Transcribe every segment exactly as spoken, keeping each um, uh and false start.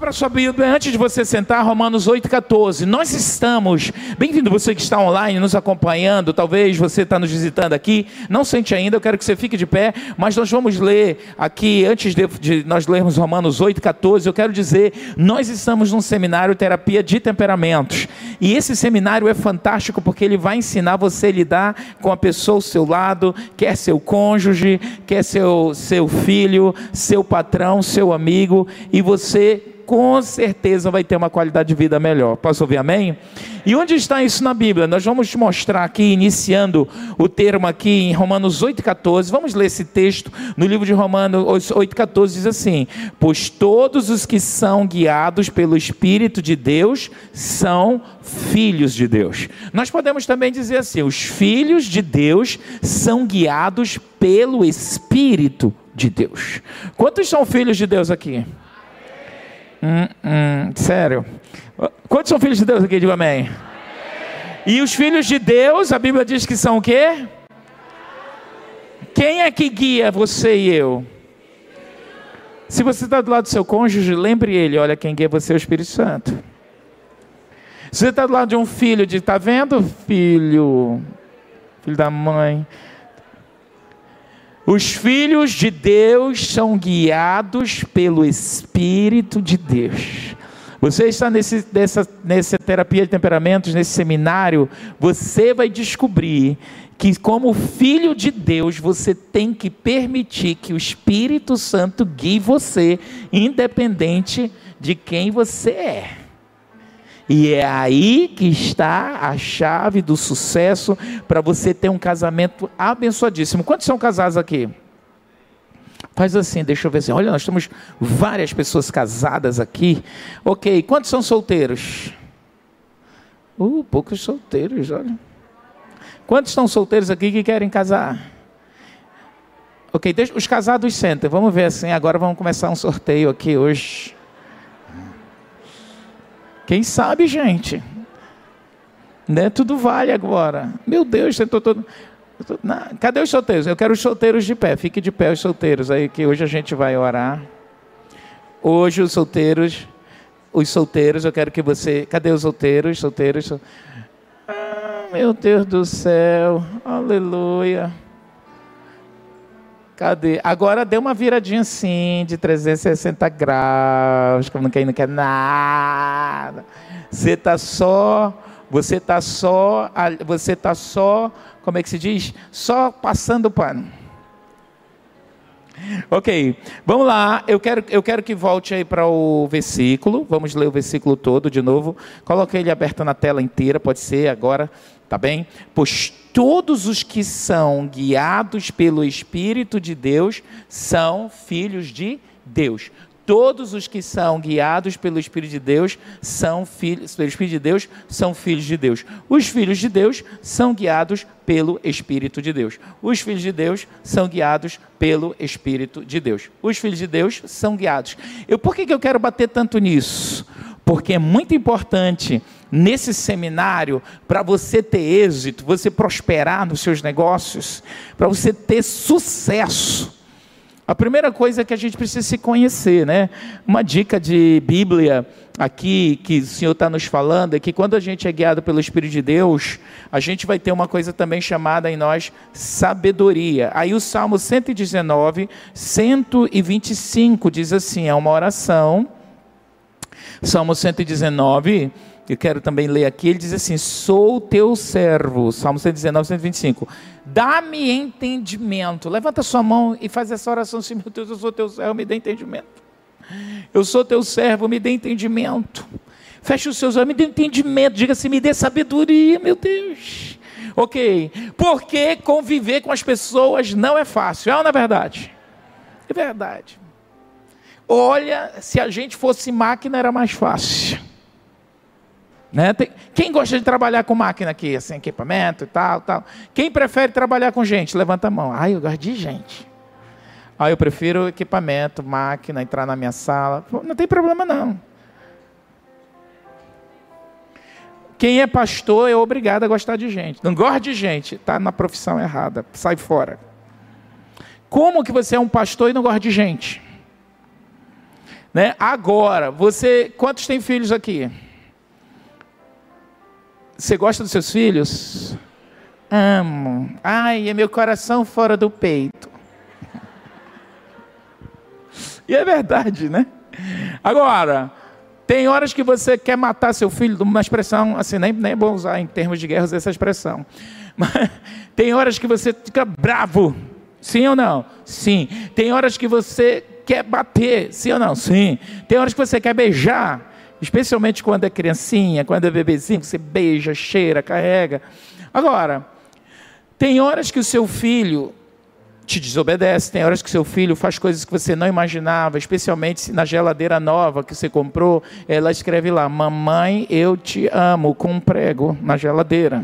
Abra sua Bíblia antes de você sentar, Romanos oito, quatorze. Nós estamos, bem-vindo você que está online nos acompanhando, talvez você está nos visitando aqui, não sente ainda, eu quero que você fique de pé, mas nós vamos ler aqui, antes de, de nós lermos Romanos oito, quatorze, eu quero dizer, nós estamos num seminário Terapia de Temperamentos, e esse seminário é fantástico porque ele vai ensinar você a lidar com a pessoa ao seu lado, quer seu cônjuge, quer seu, seu filho, seu patrão, seu amigo, e você com certeza vai ter uma qualidade de vida melhor. Posso ouvir amém? E onde está isso na Bíblia? Nós vamos te mostrar aqui, iniciando o termo aqui em Romanos oito, quatorze. Vamos ler esse texto no livro de Romanos oito, quatorze, diz assim: pois todos os que são guiados pelo Espírito de Deus são filhos de Deus. Nós podemos também dizer assim: os filhos de Deus são guiados pelo Espírito de Deus. Quantos são filhos de Deus aqui? Hum, hum, sério? Quantos são filhos de Deus aqui? Diga amém. Amém. E os filhos de Deus, a Bíblia diz que são o quê? Quem é que guia você e eu? Se você está do lado do seu cônjuge, lembre ele, olha, quem guia você é o Espírito Santo. Se você está do lado de um filho, diz, está vendo, filho? Filho da mãe. Os filhos de Deus são guiados pelo Espírito de Deus. Você está nesse, nessa, nessa terapia de temperamentos, nesse seminário, você vai descobrir que como filho de Deus, você tem que permitir que o Espírito Santo guie você, independente de quem você é. E é aí que está a chave do sucesso para você ter um casamento abençoadíssimo. Quantos são casados aqui? Faz assim, deixa eu ver assim. Olha, nós temos várias pessoas casadas aqui. Ok, quantos são solteiros? Uh, poucos solteiros, olha. Quantos estão solteiros aqui que querem casar? Ok, deixa, os casados sentem. Vamos ver assim, agora vamos começar um sorteio aqui hoje. Quem sabe, gente? Né? Tudo vale agora. Meu Deus, sentou todo... Não, cadê os solteiros? Eu quero os solteiros de pé. Fique de pé os solteiros aí, que hoje a gente vai orar. Hoje os solteiros, os solteiros, eu quero que você... Cadê os solteiros? Solteiros. Ah, meu Deus do céu. Aleluia. Cadê? Agora deu uma viradinha assim, de trezentos e sessenta graus, como quem não quer nada. Você está só, você está só, você está só, como é que se diz? Só passando o pano. Ok, vamos lá, eu quero, eu quero que volte aí para o versículo, vamos ler o versículo todo de novo. Coloque ele aberto na tela inteira, pode ser agora, tá bem? Pois todos os que são guiados pelo Espírito de Deus são filhos de Deus. Todos os que são guiados pelo Espírito de Deus são filhos, pelo Espírito de Deus são filhos de Deus. Os filhos de Deus são guiados pelo Espírito de Deus. Os filhos de Deus são guiados pelo Espírito de Deus. Os filhos de Deus são guiados. Eu, por que que eu quero bater tanto nisso? Porque é muito importante nesse seminário, para você ter êxito, você prosperar nos seus negócios, para você ter sucesso. A primeira coisa é que a gente precisa se conhecer, né? Uma dica de Bíblia aqui, que o Senhor está nos falando, é que quando a gente é guiado pelo Espírito de Deus, a gente vai ter uma coisa também chamada em nós sabedoria. Aí o Salmo cento e dezenove, cento e vinte e cinco diz assim, é uma oração. Salmo cento e dezenove, eu quero também ler aqui, ele diz assim, sou teu servo, Salmo cento e dezenove, cento e vinte e cinco, dá-me entendimento. Levanta sua mão e faz essa oração assim, meu Deus, eu sou teu servo, me dê entendimento. Eu sou teu servo, me dê entendimento. Feche os seus olhos, me dê entendimento, diga assim, me dê sabedoria, meu Deus. Ok, porque conviver com as pessoas não é fácil, é ou não é verdade? É verdade. Olha, se a gente fosse máquina era mais fácil. Né? Tem, quem gosta de trabalhar com máquina aqui, assim, equipamento e tal, tal? Quem prefere trabalhar com gente? Levanta a mão. Ah, eu gosto de gente. Ah, eu prefiro equipamento, máquina, entrar na minha sala. Não tem problema não. Quem é pastor é obrigado a gostar de gente. Não gosta de gente, está na profissão errada, sai fora. Como que você é um pastor e não gosta de gente? né? Agora, você, quantos tem filhos aqui? Você gosta dos seus filhos? Amo. Ai, é meu coração fora do peito. E é verdade, né? Agora, tem horas que você quer matar seu filho, uma expressão assim, nem, nem é bom usar em termos de guerra essa expressão. Mas tem horas que você fica bravo, sim ou não? Sim. Tem horas que você quer bater, sim ou não? Sim. Tem horas que você quer beijar, especialmente quando é criancinha, quando é bebezinho, você beija, cheira, carrega. Agora, tem horas que o seu filho te desobedece, tem horas que seu filho faz coisas que você não imaginava, especialmente se na geladeira nova que você comprou, ela escreve lá, mamãe, eu te amo, com um prego na geladeira.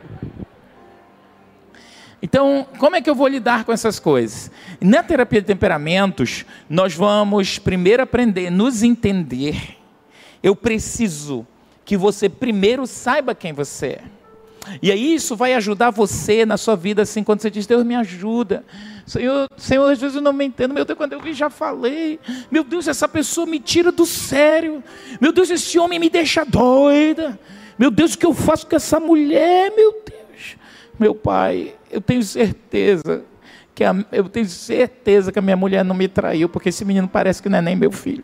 Então, como é que eu vou lidar com essas coisas? Na terapia de temperamentos, nós vamos primeiro aprender a nos entender. Eu preciso que você primeiro saiba quem você é. E aí isso vai ajudar você na sua vida, assim, quando você diz, Deus me ajuda. Senhor, Senhor, às vezes eu não me entendo. Meu Deus, quando eu vi, já falei. Meu Deus, essa pessoa me tira do sério. Meu Deus, esse homem me deixa doida. Meu Deus, o que eu faço com essa mulher? Meu Deus. Meu pai, eu tenho certeza que a, eu tenho certeza que a minha mulher não me traiu, porque esse menino parece que não é nem meu filho.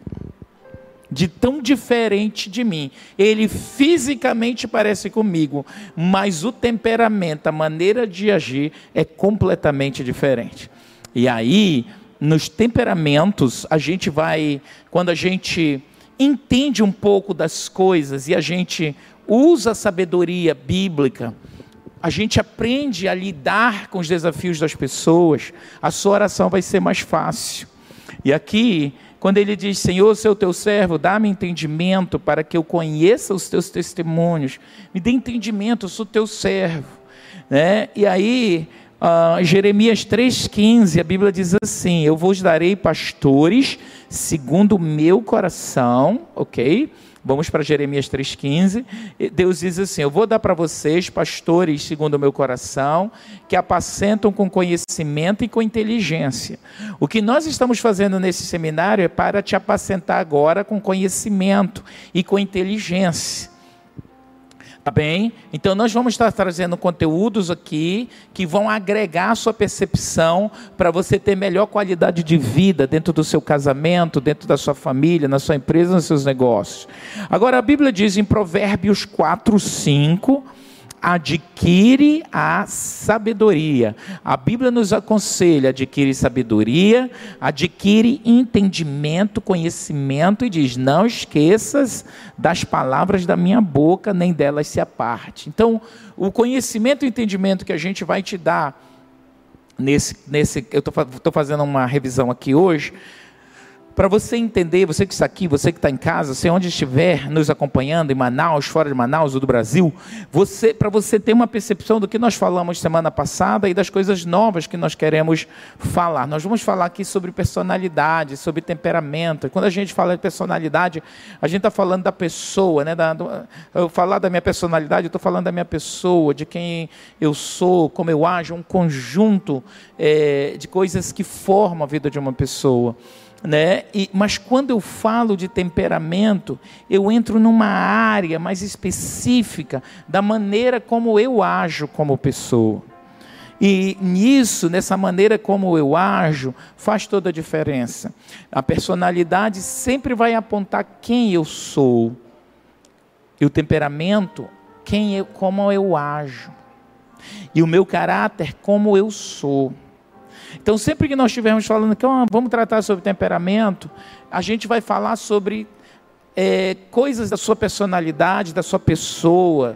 De tão diferente de mim. Ele fisicamente parece comigo, mas o temperamento, a maneira de agir é completamente diferente. E aí, nos temperamentos, a gente vai, quando a gente entende um pouco das coisas e a gente usa a sabedoria bíblica, a gente aprende a lidar com os desafios das pessoas, a sua oração vai ser mais fácil. E aqui, quando ele diz, Senhor, sou teu servo, dá-me entendimento para que eu conheça os teus testemunhos. Me dê entendimento, eu sou teu servo. Né? E aí, uh, Jeremias três, quinze, a Bíblia diz assim, eu vos darei pastores segundo o meu coração, ok? Vamos para Jeremias três, quinze. Deus diz assim, eu vou dar para vocês pastores segundo o meu coração, que apacentam com conhecimento e com inteligência. O que nós estamos fazendo nesse seminário é para te apacentar agora com conhecimento e com inteligência. Tá bem? Então nós vamos estar trazendo conteúdos aqui que vão agregar a sua percepção para você ter melhor qualidade de vida dentro do seu casamento, dentro da sua família, na sua empresa, nos seus negócios. Agora a Bíblia diz em Provérbios quatro, cinco, adquire a sabedoria. A Bíblia nos aconselha, adquire sabedoria, adquire entendimento, conhecimento e diz, não esqueças das palavras da minha boca, nem delas se aparte. Então, o conhecimento e entendimento que a gente vai te dar, nesse, nesse, eu estou fazendo uma revisão aqui hoje, para você entender, você que está aqui, você que está em casa, você onde estiver nos acompanhando, em Manaus, fora de Manaus ou do Brasil, você, para você ter uma percepção do que nós falamos semana passada e das coisas novas que nós queremos falar. Nós vamos falar aqui sobre personalidade, sobre temperamento. E quando a gente fala de personalidade, a gente está falando da pessoa, né? Da, do, eu falar da minha personalidade, eu estou falando da minha pessoa, de quem eu sou, como eu ajo, um conjunto é, de coisas que formam a vida de uma pessoa. Né? E, mas quando eu falo de temperamento, eu entro numa área mais específica da maneira como eu ajo como pessoa. E nisso, nessa maneira como eu ajo, faz toda a diferença. A personalidade sempre vai apontar quem eu sou. E o temperamento, quem eu, como eu ajo. E o meu caráter, como eu sou. Então, sempre que nós estivermos falando que oh, vamos tratar sobre temperamento, a gente vai falar sobre é, coisas da sua personalidade, da sua pessoa,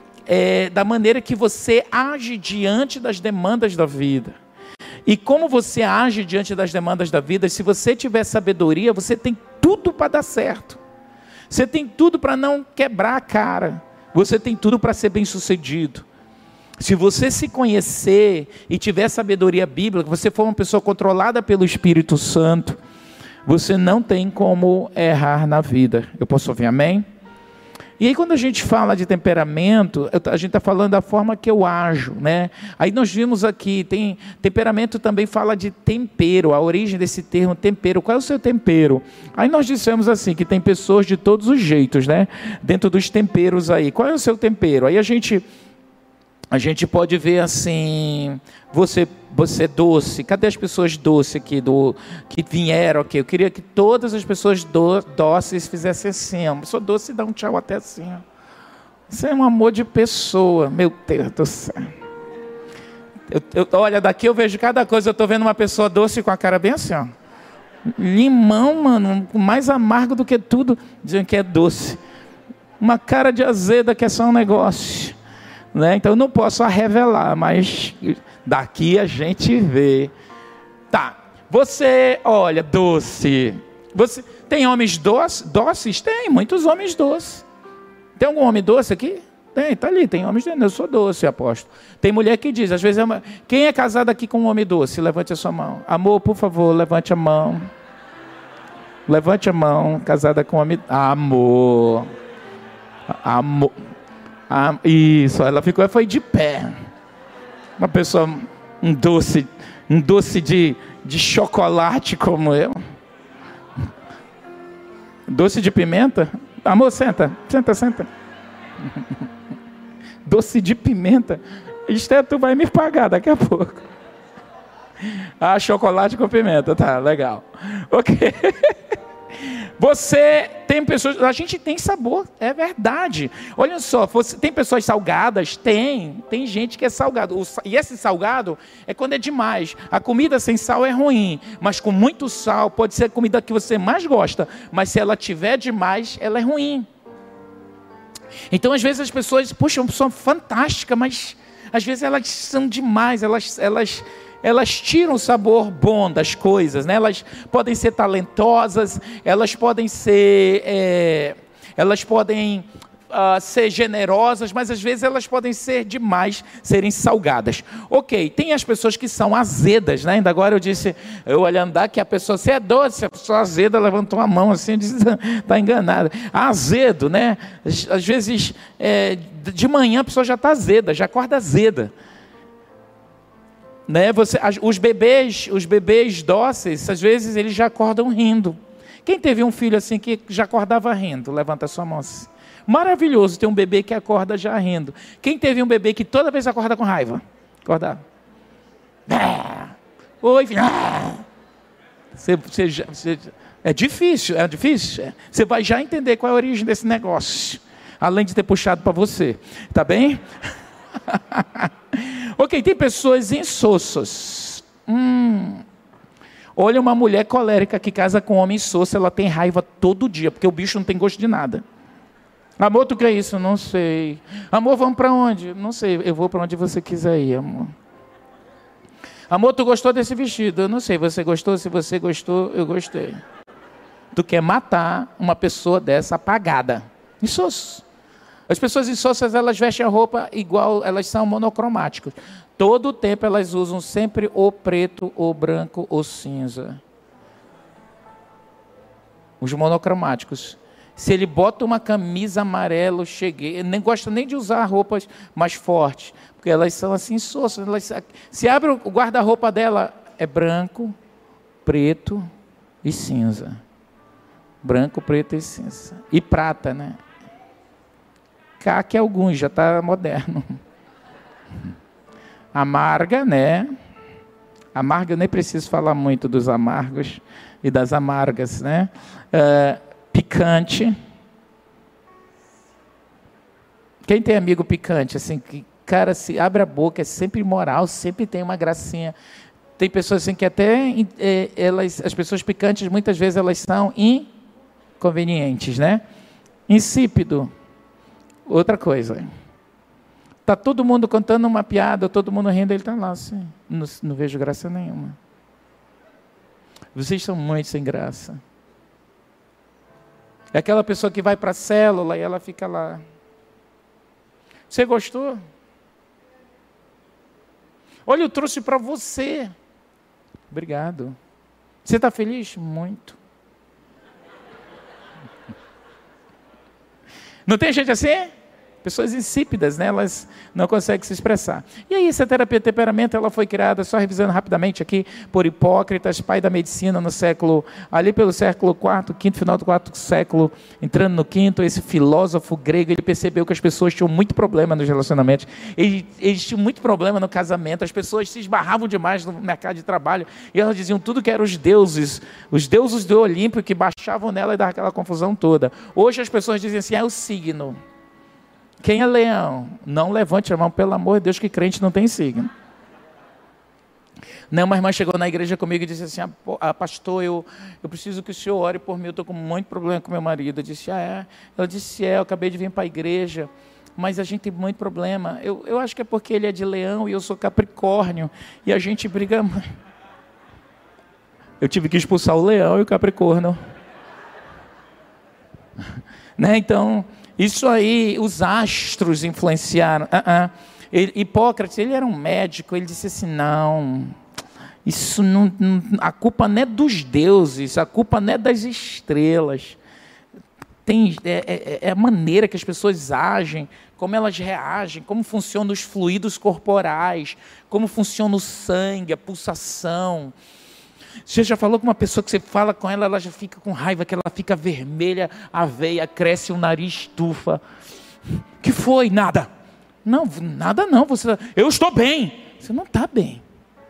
é, da maneira que você age diante das demandas da vida. E como você age diante das demandas da vida, se você tiver sabedoria, você tem tudo para dar certo. Você tem tudo para não quebrar a cara. Você tem tudo para ser bem-sucedido. Se você se conhecer e tiver sabedoria bíblica, você for uma pessoa controlada pelo Espírito Santo, você não tem como errar na vida. Eu posso ouvir amém? E aí quando a gente fala de temperamento, a gente está falando da forma que eu ajo, né? Aí nós vimos aqui, tem, temperamento também fala de tempero, a origem desse termo tempero. Qual é o seu tempero? Aí nós dissemos assim, que tem pessoas de todos os jeitos, né? Dentro dos temperos aí. Qual é o seu tempero? Aí a gente... A gente pode ver assim, você, você doce, cadê as pessoas doces aqui, do, que vieram aqui? Eu queria que todas as pessoas do, doces fizessem assim, ó. Eu sou doce e dá um tchau até assim, ó. Você é um amor de pessoa, meu Deus do céu. Eu, eu, olha, daqui eu vejo cada coisa, eu estou vendo uma pessoa doce com a cara bem assim, ó. Limão, mano, mais amargo do que tudo, dizem que é doce. Uma cara de azeda que é só um negócio. Né? Então eu não posso revelar, mas daqui a gente vê. Tá, você, olha, doce. Você tem homens doces? Doces? Tem, muitos homens doces. Tem algum homem doce aqui? Tem, tá ali, tem homens doces. Eu sou doce, apóstolo. Tem mulher que diz, às vezes, é uma... quem é casado aqui com um homem doce? Levante a sua mão. Amor, por favor, levante a mão. Levante a mão, casada com um homem... Amor. Amor. Ah, isso, ela ficou, foi de pé. Uma pessoa, um doce, um doce de, de chocolate como eu. Doce de pimenta? Amor, senta, senta, senta. Doce de pimenta? Esther, tu vai me pagar daqui a pouco. Ah, chocolate com pimenta, tá, legal. Ok. Você tem pessoas, a gente tem sabor, é verdade. Olha só, você, tem pessoas salgadas? Tem, tem gente que é salgado. O, e esse salgado é quando é demais. A comida sem sal é ruim, mas com muito sal pode ser a comida que você mais gosta, mas se ela tiver demais, ela é ruim. Então às vezes as pessoas, puxa, uma pessoa fantástica, mas às vezes elas são demais, elas... elas elas tiram o sabor bom das coisas, né? Elas podem ser talentosas, elas podem ser, é, elas podem uh, ser generosas, mas às vezes elas podem ser demais, serem salgadas. Ok, tem as pessoas que são azedas, né? Ainda agora eu disse, eu olhando que a pessoa, você é doce, a pessoa azeda levantou a mão assim, disse, está enganada. Azedo, né? Às vezes, é, de manhã a pessoa já está azeda, já acorda azeda. Né? Você, os bebês, os bebês dóceis, às vezes eles já acordam rindo. Quem teve um filho assim que já acordava rindo? Levanta a sua mão assim. Maravilhoso ter um bebê que acorda já rindo. Quem teve um bebê que toda vez acorda com raiva? Acordar. Ah, oi, filho. Ah. Você, você, você, é difícil, é difícil. Você vai já entender qual é a origem desse negócio. Além de ter puxado para você. Tá bem? Ok, tem pessoas insossas. Hum. Olha uma mulher colérica que casa com um homem insosso, ela tem raiva todo dia, porque o bicho não tem gosto de nada. Amor, tu quer isso? Não sei. Amor, vamos para onde? Não sei, eu vou para onde você quiser ir, amor. Amor, tu gostou desse vestido? Eu não sei, você gostou? Se você gostou, eu gostei. Tu quer matar uma pessoa dessa apagada. Insosso. As pessoas insossas, elas vestem a roupa igual, elas são monocromáticas. Todo o tempo elas usam sempre ou preto, ou branco, ou cinza. Os monocromáticos. Se ele bota uma camisa amarela, cheguei, nem gosta nem de usar roupas mais fortes, porque elas são assim insossas. Elas, se abre o guarda-roupa dela, é branco, preto e cinza. Branco, preto e cinza. E prata, né? Caque alguns, já está moderno. Amarga, né? Amarga, eu nem preciso falar muito dos amargos e das amargas, né? Uh, picante. Quem tem amigo picante, assim, que, cara, se abre a boca, é sempre moral, sempre tem uma gracinha. Tem pessoas assim que até, é, elas, as pessoas picantes, muitas vezes elas são inconvenientes, né? Insípido. Outra coisa, está todo mundo contando uma piada, todo mundo rindo, ele está lá assim, não, não vejo graça nenhuma. Vocês são muito sem graça. É aquela pessoa que vai para a célula e ela fica lá. Você gostou? Olha, eu trouxe para você. Obrigado. Você está feliz? Muito. Não tem gente assim? Pessoas insípidas, né? Elas não conseguem se expressar. E aí, essa terapia de temperamento, ela foi criada, só revisando rapidamente aqui, por Hipócrates, pai da medicina no século, ali pelo século quarto, quinto, final do quarto século, entrando no quinto, esse filósofo grego, ele percebeu que as pessoas tinham muito problema nos relacionamentos, eles, eles tinham muito problema no casamento, as pessoas se esbarravam demais no mercado de trabalho, e elas diziam tudo que eram os deuses, os deuses do Olimpo, que baixavam nela e davam aquela confusão toda. Hoje as pessoas dizem assim, é o signo. Quem é leão? Não levante a mão, pelo amor de Deus, que crente não tem signo. Não, uma irmã chegou na igreja comigo e disse assim, ah, pastor, eu, eu preciso que o senhor ore por mim, eu estou com muito problema com meu marido. Eu disse, ah, é? Ela disse, é, eu acabei de vir para a igreja, mas a gente tem muito problema. Eu, eu acho que é porque ele é de leão e eu sou capricórnio, e a gente briga muito. Eu tive que expulsar o leão e o capricórnio. Né, então... Isso aí, os astros influenciaram. Uh -uh. Ele, Hipócrates, ele era um médico, ele disse assim, não, isso não, não, a culpa não é dos deuses, a culpa não é das estrelas. Tem, é, é, é a maneira que as pessoas agem, como elas reagem, como funcionam os fluidos corporais, como funciona o sangue, a pulsação. Você já falou com uma pessoa que você fala com ela, ela já fica com raiva, que ela fica vermelha, a veia cresce, o nariz estufa. Que foi? Nada. Não, nada não. Você, eu estou bem. Você não está bem.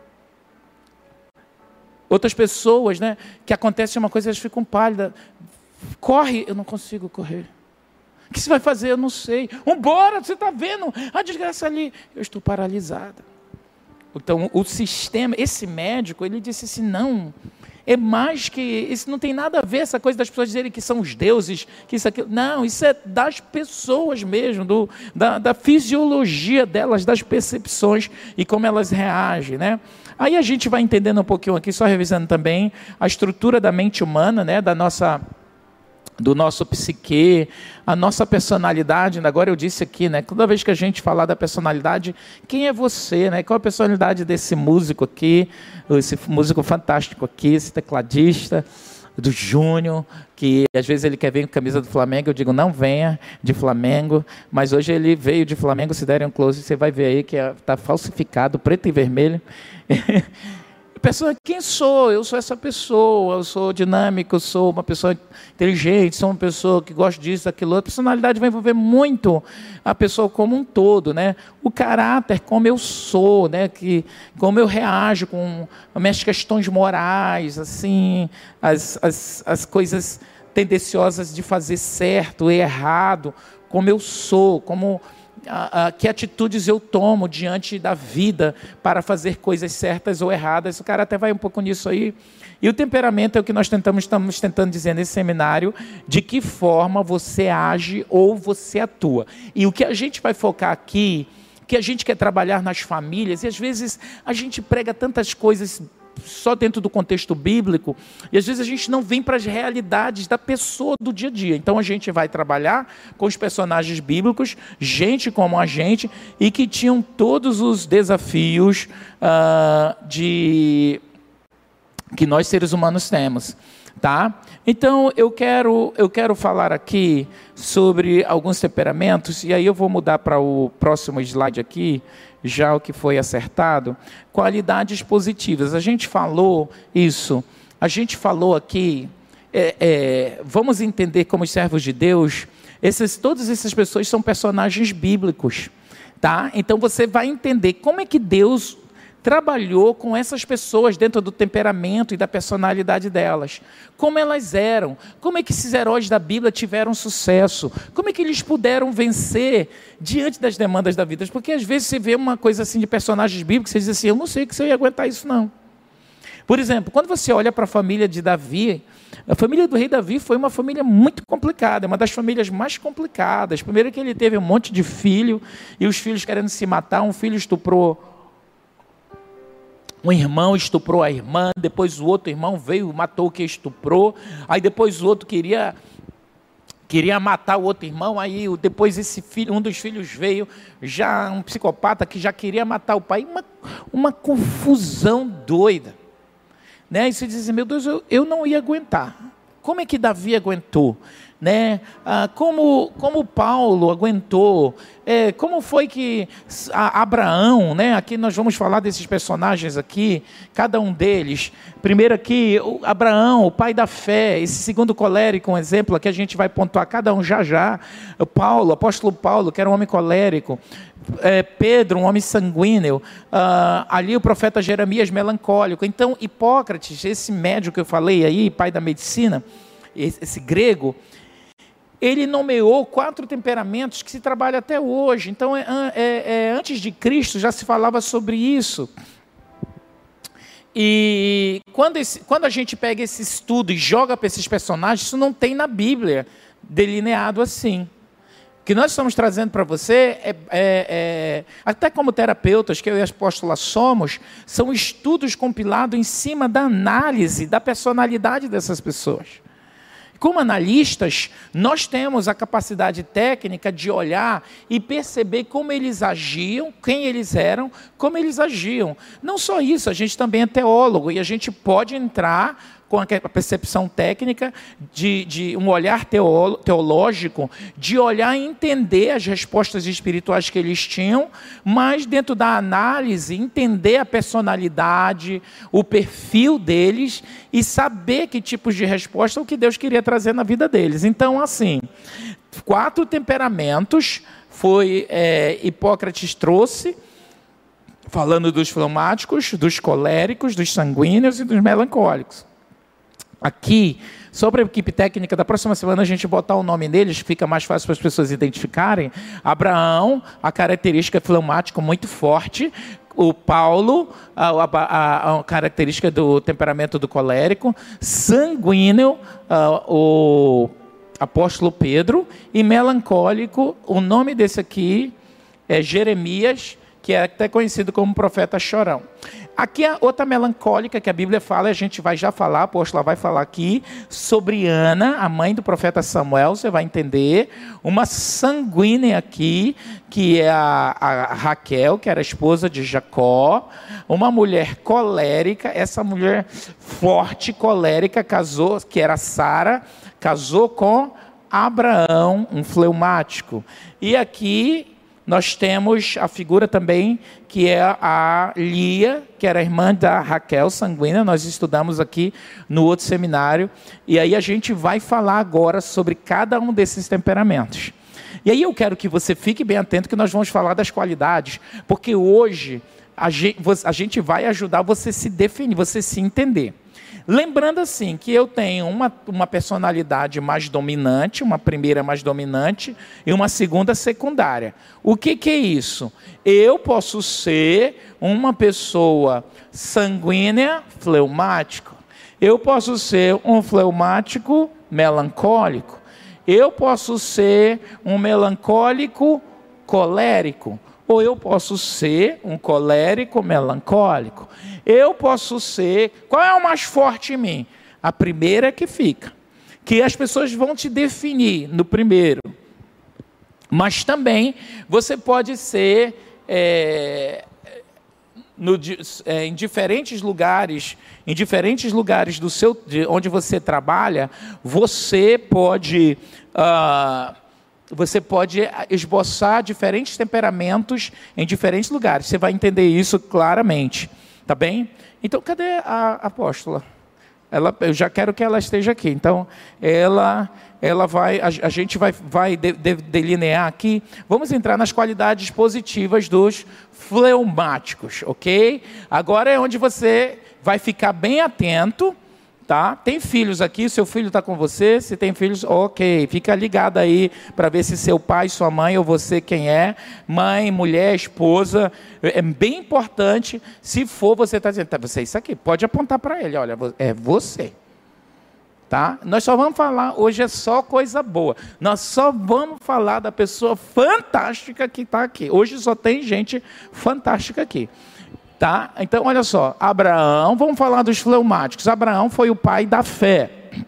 Outras pessoas, né, que acontece uma coisa, elas ficam pálidas. Corre, eu não consigo correr. O que você vai fazer? Eu não sei. Vambora, você está vendo a desgraça ali. Eu estou paralisada. Então, o sistema, esse médico, ele disse assim, não, é mais que, isso não tem nada a ver, essa coisa das pessoas dizerem que são os deuses, que isso aqui, não, isso é das pessoas mesmo, do, da, da fisiologia delas, das percepções e como elas reagem, né? Aí a gente vai entendendo um pouquinho aqui, só revisando também, a estrutura da mente humana, né, da nossa... do nosso psique, a nossa personalidade. Agora eu disse aqui, né, toda vez que a gente falar da personalidade, quem é você, né? Qual a personalidade desse músico aqui, esse músico fantástico aqui, esse tecladista, do Júnior, que às vezes ele quer vir com camisa do Flamengo, eu digo, não venha de Flamengo, mas hoje ele veio de Flamengo, se derem um close, você vai ver aí que está falsificado, preto e vermelho. Pessoa, quem sou? Eu sou essa pessoa, eu sou dinâmico, eu sou uma pessoa inteligente, sou uma pessoa que gosta disso, daquilo outro. A personalidade vai envolver muito a pessoa como um todo, né? O caráter, como eu sou, né? Que, como eu reajo com as minhas questões morais, assim, as, as, as coisas tendenciosas de fazer certo e errado, como eu sou, como... A, a, que atitudes eu tomo diante da vida para fazer coisas certas ou erradas. O cara até vai um pouco nisso aí. E o temperamento é o que nós tentamos, estamos tentando dizer nesse seminário, de que forma você age ou você atua. E o que a gente vai focar aqui, que a gente quer trabalhar nas famílias, e às vezes a gente prega tantas coisas só dentro do contexto bíblico, e às vezes a gente não vem para as realidades da pessoa do dia a dia. Então a gente vai trabalhar com os personagens bíblicos, gente como a gente, e que tinham todos os desafios uh, de... que nós seres humanos temos. Tá? Então eu quero, eu quero falar aqui sobre alguns temperamentos, e aí eu vou mudar para o próximo slide aqui, já o que foi acertado, qualidades positivas. A gente falou isso, a gente falou aqui, é, é, vamos entender como os servos de Deus, esses, todas essas pessoas são personagens bíblicos, tá? Então você vai entender como é que Deus trabalhou com essas pessoas dentro do temperamento e da personalidade delas. Como elas eram, como é que esses heróis da Bíblia tiveram sucesso, como é que eles puderam vencer diante das demandas da vida. Porque às vezes você vê uma coisa assim de personagens bíblicos, você diz assim, eu não sei que você ia aguentar isso não. Por exemplo, quando você olha para a família de Davi, a família do rei Davi foi uma família muito complicada, uma das famílias mais complicadas. Primeiro que ele teve um monte de filho, e os filhos querendo se matar, um filho estuprou um irmão, estuprou a irmã, depois o outro irmão veio, matou o que estuprou, aí depois o outro queria, queria matar o outro irmão, aí depois esse filho, um dos filhos veio, já um psicopata que já queria matar o pai, uma, uma confusão doida, né? E você diz, meu Deus, eu, eu não ia aguentar, Como é que Davi aguentou? Né? Ah, como, como Paulo aguentou? É, como foi que Abraão, né? Aqui nós vamos falar desses personagens aqui, cada um deles. Primeiro aqui, o Abraão, o pai da fé. Esse segundo colérico, um exemplo aqui, a gente vai pontuar cada um já já. O Paulo, o apóstolo Paulo, que era um homem colérico. É, Pedro, um homem sanguíneo. Ah, ali o profeta Jeremias, melancólico. Então, Hipócrates, esse médico que eu falei aí, pai da medicina, esse, esse grego, ele nomeou quatro temperamentos que se trabalha até hoje. Então, é, é, é, antes de Cristo já se falava sobre isso. E quando, esse, quando a gente pega esse estudo e joga para esses personagens, isso não tem na Bíblia delineado assim. O que nós estamos trazendo para você, é, é, é, até como terapeutas, que eu e a apóstola somos, são estudos compilados em cima da análise da personalidade dessas pessoas. Como analistas, nós temos a capacidade técnica de olhar e perceber como eles agiam, quem eles eram, como eles agiam. Não só isso, a gente também é teólogo e a gente pode entrar com a percepção técnica de, de um olhar teolo, teológico, de olhar e entender as respostas espirituais que eles tinham, mas dentro da análise, entender a personalidade, o perfil deles e saber que tipos de resposta o que Deus queria trazer na vida deles. Então, assim, quatro temperamentos foi é, Hipócrates trouxe, falando dos fleumáticos, dos coléricos, dos sanguíneos e dos melancólicos. Aqui, sobre a equipe técnica, da próxima semana a gente botar o nome deles, fica mais fácil para as pessoas identificarem. Abraão, a característica fleumática muito forte. O Paulo, a, a, a característica do temperamento do colérico. Sanguíneo, a, o apóstolo Pedro. E melancólico, o nome desse aqui é Jeremias, que é até conhecido como profeta chorão. Aqui a outra melancólica que a Bíblia fala, a gente vai já falar, a apóstola vai falar aqui, sobre Ana, a mãe do profeta Samuel, você vai entender. Uma sanguínea aqui, que é a, a Raquel, que era a esposa de Jacó. Uma mulher colérica, essa mulher forte, colérica, casou, que era Sara, casou com Abraão, um fleumático. E aqui nós temos a figura também que é a Lia, que era irmã da Raquel, sanguínea. Nós estudamos aqui no outro seminário. E aí a gente vai falar agora sobre cada um desses temperamentos. E aí eu quero que você fique bem atento que nós vamos falar das qualidades. Porque hoje a gente, a gente vai ajudar você a se definir, você a se entender. Lembrando assim, que eu tenho uma, uma personalidade mais dominante, uma primeira mais dominante e uma segunda secundária. O que, que é isso? Eu posso ser uma pessoa sanguínea, fleumático. Eu posso ser um fleumático melancólico. Eu posso ser um melancólico colérico. Ou eu posso ser um colérico melancólico. Eu posso ser... Qual é o mais forte em mim? A primeira é que fica. Que as pessoas vão te definir no primeiro. Mas também você pode ser... É, no, é, em diferentes lugares, em diferentes lugares do seu, de onde você trabalha, você pode... Uh, Você pode esboçar diferentes temperamentos em diferentes lugares. Você vai entender isso claramente. Tá bem? Então, cadê a apóstola? Ela, eu já quero que ela esteja aqui. Então, ela, ela vai, a, a gente vai, vai de, de, delinear aqui. Vamos entrar nas qualidades positivas dos fleumáticos, ok? Agora é onde você vai ficar bem atento. Tá? Tem filhos aqui, seu filho está com você, se tem filhos, ok, fica ligado aí para ver se seu pai, sua mãe ou você quem é, mãe, mulher, esposa, é bem importante, se for você está dizendo, tá, você é isso aqui, pode apontar para ele, olha, é você, tá? Nós só vamos falar, hoje é só coisa boa, nós só vamos falar da pessoa fantástica que está aqui, hoje só tem gente fantástica aqui. Tá? Então, olha só, Abraão, vamos falar dos fleumáticos. Abraão foi o pai da fé.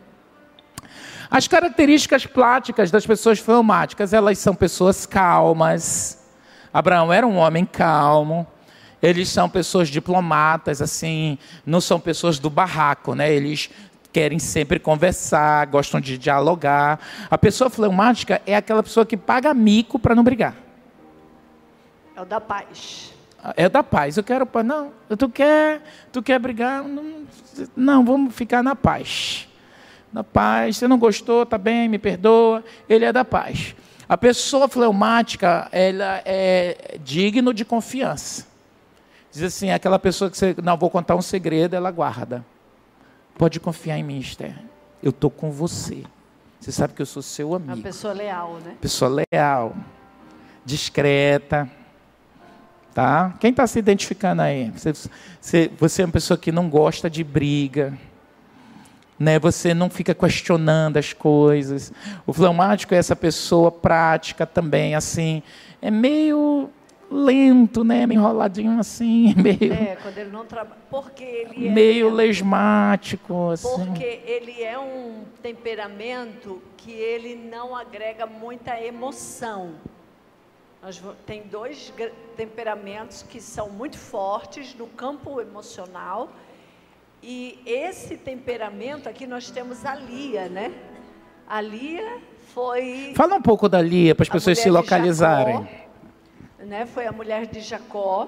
As características práticas das pessoas fleumáticas, elas são pessoas calmas. Abraão era um homem calmo. Eles são pessoas diplomatas, assim, não são pessoas do barraco, né? Eles querem sempre conversar, gostam de dialogar. A pessoa fleumática é aquela pessoa que paga mico para não brigar. É o da paz. É da paz. Eu quero paz. Não, tu quer, tu quer brigar? Não, não, vamos ficar na paz. Na paz. Você não gostou, tá bem, me perdoa. Ele é da paz. A pessoa fleumática, ela é digno de confiança. Diz assim, aquela pessoa que você, não, vou contar um segredo, ela guarda. Pode confiar em mim, Esther. Eu estou com você. Você sabe que eu sou seu amigo. Uma pessoa leal, né? Pessoa leal, discreta. Tá? Quem está se identificando aí? Você, você, você é uma pessoa que não gosta de briga. Né? Você não fica questionando as coisas. O fleumático é essa pessoa prática também, assim. É meio lento, né? Meio enroladinho assim. Meio, é, quando ele não trabalha. Porque ele é. Meio lesmático. Assim. Porque ele é um temperamento que ele não agrega muita emoção. Nós, tem dois temperamentos que são muito fortes no campo emocional. E esse temperamento aqui nós temos a Lia, né? A Lia foi... Fala um pouco da Lia para as pessoas se localizarem. Jacó, né? Foi a mulher de Jacó.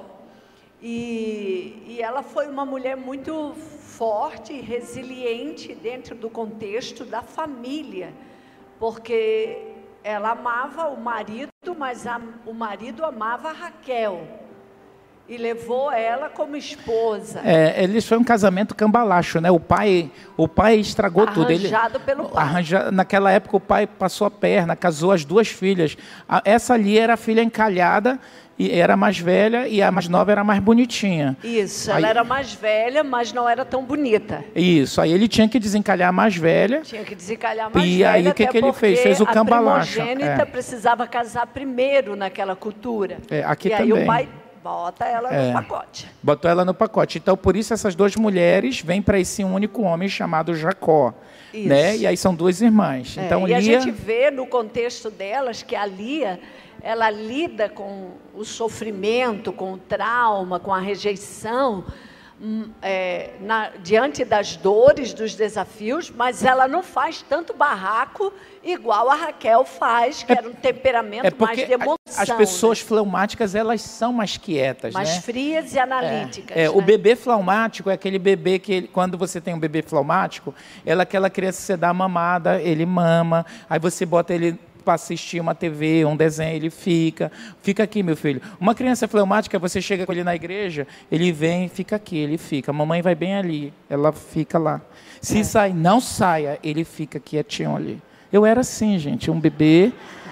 E, e ela foi uma mulher muito forte e resiliente dentro do contexto da família. Porque ela amava o marido, mas a, o marido amava a Raquel. E levou ela como esposa. É, eles foi um casamento cambalacho, né? O pai, o pai estragou Arranjado tudo. Ele, Arranjado pelo pai. Arranja, naquela época o pai passou a perna, casou as duas filhas. A, essa ali era a filha encalhada, e era mais velha, e a mais nova era mais bonitinha. Isso, aí, ela era mais velha, mas não era tão bonita. Isso, aí ele tinha que desencalhar a mais velha. Tinha que desencalhar a mais e velha. E aí o que, que ele fez? Fez o cambalacho. A primogênita é. precisava casar primeiro naquela cultura. É, aqui e também. aí o pai bota ela é. no pacote. Botou ela no pacote. Então, por isso, essas duas mulheres vêm para esse único homem chamado Jacó. Isso. Né? E aí são duas irmãs. É, então, e Lia... a gente vê no contexto delas que a Lia, ela lida com o sofrimento, com o trauma, com a rejeição, é, na, diante das dores, dos desafios, mas ela não faz tanto barraco igual a Raquel faz, que é, era um temperamento é mais de emoção. As pessoas né? fleumáticas, elas são mais quietas, mais né? frias e analíticas. É, é, né? O bebê fleumático é aquele bebê que, ele, quando você tem um bebê fleumático, ela é aquela criança que você dá mamada, ele mama, aí você bota ele para assistir uma T V, um desenho, ele fica. Fica aqui, meu filho. Uma criança fleumática, você chega com ele na igreja, ele vem, fica aqui, ele fica. A mamãe vai bem ali, ela fica lá. Se é. sai, não saia, ele fica quietinho ali. Eu era assim, gente, um bebê.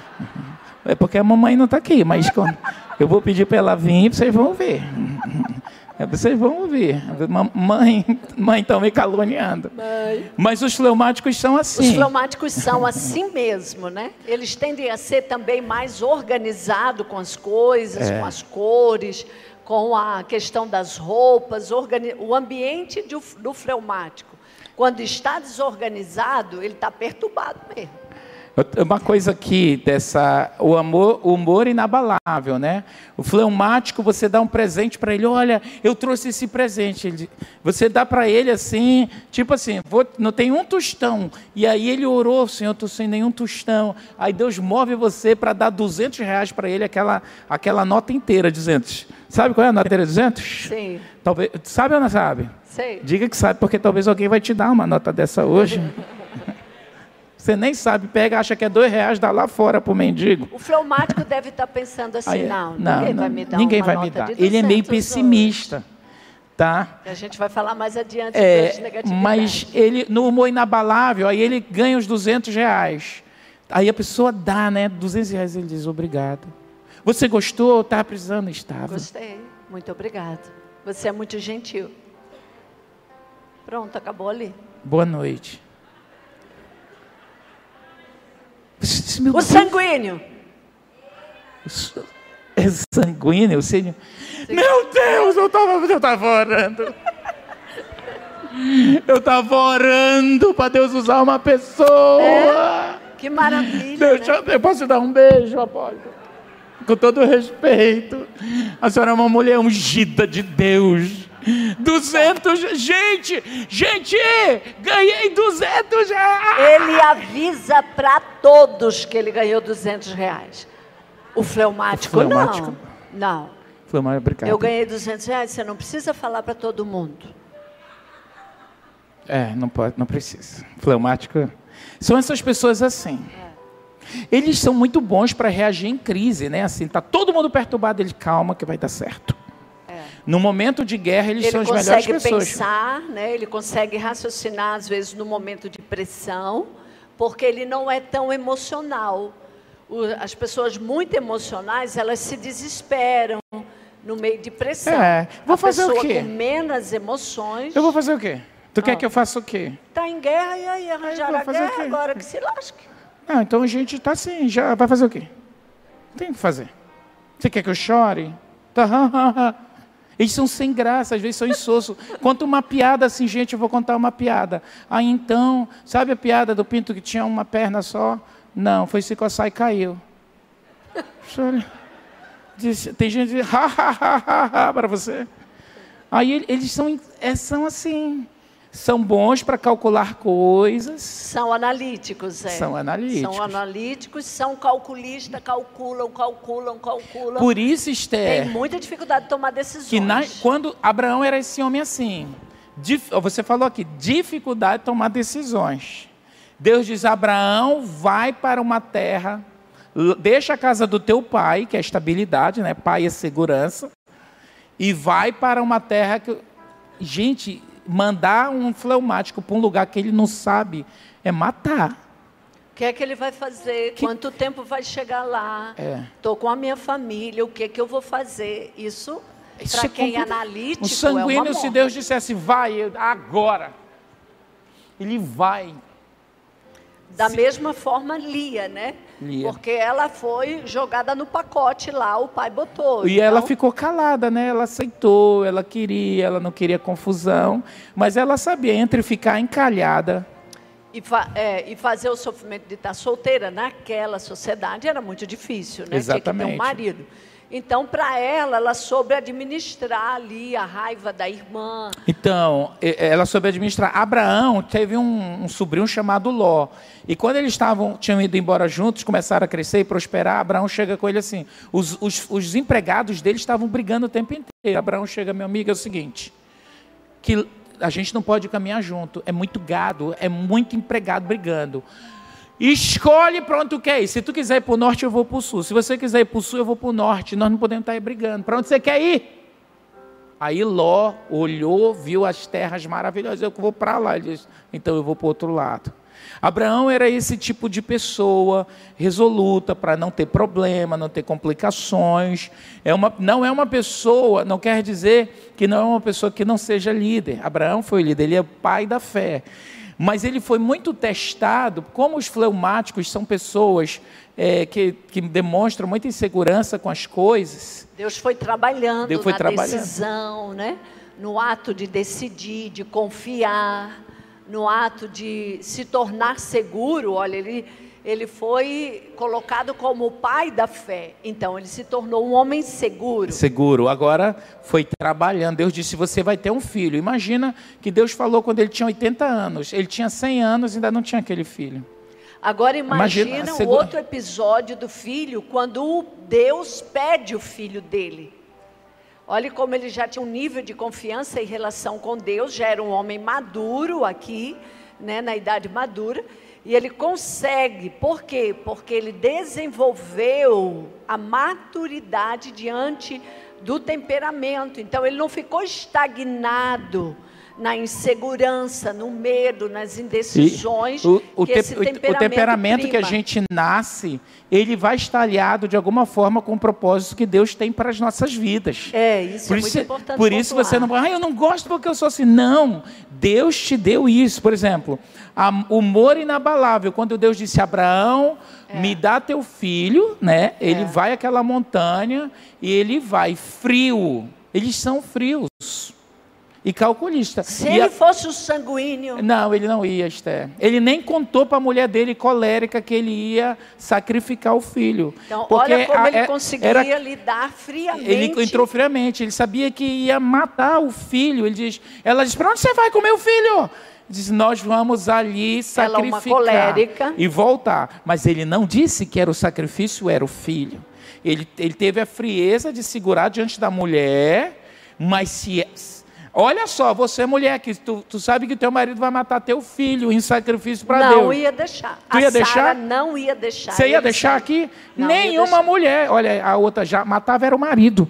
É porque a mamãe não está aqui, mas quando eu vou pedir para ela vir, vocês vão ver. Vocês vão ver. Mãe, mãe estão me caluniando. Mãe. Mas os fleumáticos são assim. Os fleumáticos são assim mesmo, né? Eles tendem a ser também mais organizados com as coisas, é. com as cores, com a questão das roupas, organi... o ambiente do, do fleumático. Quando está desorganizado, ele está perturbado mesmo. Uma coisa aqui, dessa, o amor, o humor inabalável, né? O fleumático, você dá um presente para ele, olha, eu trouxe esse presente. Ele, você dá para ele assim, tipo assim, vou, não tem um tostão. E aí ele orou, Senhor, eu estou sem nenhum tostão. Aí Deus move você para dar duzentos reais para ele, aquela, aquela nota inteira, duzentos. Sabe qual é a nota inteira, duzentos? Sim. Talvez, sabe ou não sabe? Sei. Diga que sabe, porque talvez alguém vai te dar uma nota dessa hoje. Você nem sabe, pega, acha que é dois reais, dá lá fora para o mendigo. O fleumático deve estar pensando assim, Aí, não, não, ninguém não, vai me dar ninguém uma vai nota me dar. de Ele é meio pessimista, hoje. Tá? A gente vai falar mais adiante é, das negatividades. Mas ele, no humor inabalável, aí ele ganha os duzentos reais. Aí a pessoa dá, né, duzentos reais, ele diz, obrigado. Você gostou? Estava precisando? Estava. Gostei, muito obrigado. Você é muito gentil. Pronto, acabou ali. Boa noite. O sanguíneo. É sanguíneo? Sim. Meu Deus, eu estava eu tava orando. Eu estava orando para Deus usar uma pessoa. É, que maravilha. Deixa, né? Eu posso dar um beijo, apóstolo? Com todo respeito. A senhora é uma mulher ungida de Deus. duzentos, gente, gente, ganhei duzentos reais. Ele avisa para todos que ele ganhou duzentos reais. O fleumático, O fleumático? não. Não. Fleumático, obrigado. Eu ganhei duzentos reais, você não precisa falar para todo mundo. É, não pode, não precisa. Fleumático. São essas pessoas assim. Eles são muito bons para reagir em crise, né? Assim, tá todo mundo perturbado, ele calma que vai dar certo. É. No momento de guerra, eles ele são as melhores pessoas. Ele consegue pensar, né? Ele consegue raciocinar, às vezes, no momento de pressão, porque ele não é tão emocional. O, as pessoas muito emocionais, elas se desesperam no meio de pressão. É. Vou A fazer pessoa o quê? com menos emoções... Eu vou fazer o quê? Tu ah. quer que eu faça o quê? Está em guerra e aí arranjaram a guerra, agora que se lasque. Não, então a gente está assim, já vai fazer o quê? Tem o que fazer. Você quer que eu chore? Tá, eles são sem graça, às vezes são insossos. Conta uma piada assim, gente, eu vou contar uma piada. Aí então, sabe a piada do pinto que tinha uma perna só? Não, foi se coçar e caiu. Tem gente que diz, ha, ha, ha, ha, ha, para você. Aí eles são, são assim... São bons para calcular coisas. São analíticos, é. São analíticos. São analíticos, são calculistas, calculam, calculam, calculam. Por isso, Esther... Tem muita dificuldade de tomar decisões. Que na, quando Abraão era esse homem assim, dif, você falou aqui, dificuldade de tomar decisões. Deus diz, Abraão, vai para uma terra, deixa a casa do teu pai, que é estabilidade, né? Pai é segurança, e vai para uma terra que... Gente... Mandar um fleumático para um lugar que ele não sabe é matar. O que é que ele vai fazer? Que... Quanto tempo vai chegar lá? Estou é. com a minha família, o que é que eu vou fazer? Isso, Isso para é quem é analítico, um sanguíneo, é uma se Deus dissesse, vai, agora. Ele vai. Da se... mesma forma, Lia, né? Lia. Porque ela foi jogada no pacote lá, o pai botou. E então... ela ficou calada, né? Ela aceitou, ela queria, ela não queria confusão. Mas ela sabia, entre ficar encalhada... E, fa é, e fazer o sofrimento de estar solteira naquela sociedade era muito difícil, né? Exatamente. Tinha que ter um marido. Então, para ela, ela soube administrar ali a raiva da irmã. Então, ela soube administrar. Abraão teve um, um sobrinho chamado Ló. E quando eles estavam, tinham ido embora juntos, começaram a crescer e prosperar, Abraão chega com ele assim. Os, os, os empregados dele estavam brigando o tempo inteiro. Abraão chega, meu amigo, é o seguinte, que a gente não pode caminhar junto. É muito gado, é muito empregado brigando. Escolhe para onde tu quer ir. Se tu quiser ir para o norte, eu vou para o sul. Se você quiser ir para o sul, eu vou para o norte. Nós não podemos estar aí brigando. Para onde você quer ir? Aí Ló olhou, viu as terras maravilhosas. Eu vou para lá. Ele disse, então eu vou para o outro lado. Abraão era esse tipo de pessoa resoluta para não ter problema, não ter complicações. É uma, não é uma pessoa, não quer dizer que não é uma pessoa que não seja líder. Abraão foi líder, ele é o pai da fé. Mas ele foi muito testado, como os fleumáticos são pessoas é, que, que demonstram muita insegurança com as coisas. Deus foi trabalhando Deus foi na trabalhando. decisão, né? No ato de decidir, de confiar, no ato de se tornar seguro. Olha, ele, ele foi colocado como o pai da fé. Então, ele se tornou um homem seguro. Seguro. Agora, foi trabalhando. Deus disse, você vai ter um filho. Imagina que Deus falou quando ele tinha oitenta anos. Ele tinha cem anos e ainda não tinha aquele filho. Agora, imagina, imagina o segura... outro episódio do filho, quando Deus pede o filho dele. Olha como ele já tinha um nível de confiança em relação com Deus. Já era um homem maduro aqui, né, na idade madura. E ele consegue, por quê? Porque ele desenvolveu a maturidade diante do temperamento. Então, ele não ficou estagnado na insegurança, no medo, nas indecisões. O, o, que te, esse o, temperamento, o temperamento prima. que a gente nasce, ele vai estar aliado de alguma forma com o propósito que Deus tem para as nossas vidas. É, isso por é isso, muito importante. Por isso pontuar. Você não vai, ah, eu não gosto porque eu sou assim. Não, Deus te deu isso. Por exemplo, a, o humor inabalável. Quando Deus disse a Abraão, é. me dá teu filho, né? Ele é. vai àquela montanha e ele vai frio. Eles são frios. E calculista. Se e ele a... fosse o sanguíneo... Não, ele não ia, Esther. Ele nem contou para a mulher dele, colérica, que ele ia sacrificar o filho. Então, porque olha como a, ele conseguia era... lidar friamente. Ele entrou friamente, ele sabia que ia matar o filho. Ele diz, ela diz, para onde você vai com meu filho? Diz, nós vamos ali sacrificar. Ela, uma colérica. E voltar. Mas ele não disse que era o sacrifício, era o filho. Ele, ele teve a frieza de segurar diante da mulher, mas se... Olha só, você é mulher, que tu, tu sabe que teu marido vai matar teu filho em sacrifício para Deus. Não ia deixar. Tu a ia deixar? Sara não ia deixar. Você ia deixar sabe. aqui? Não Nenhuma deixar. mulher. Olha, a outra já matava era o marido.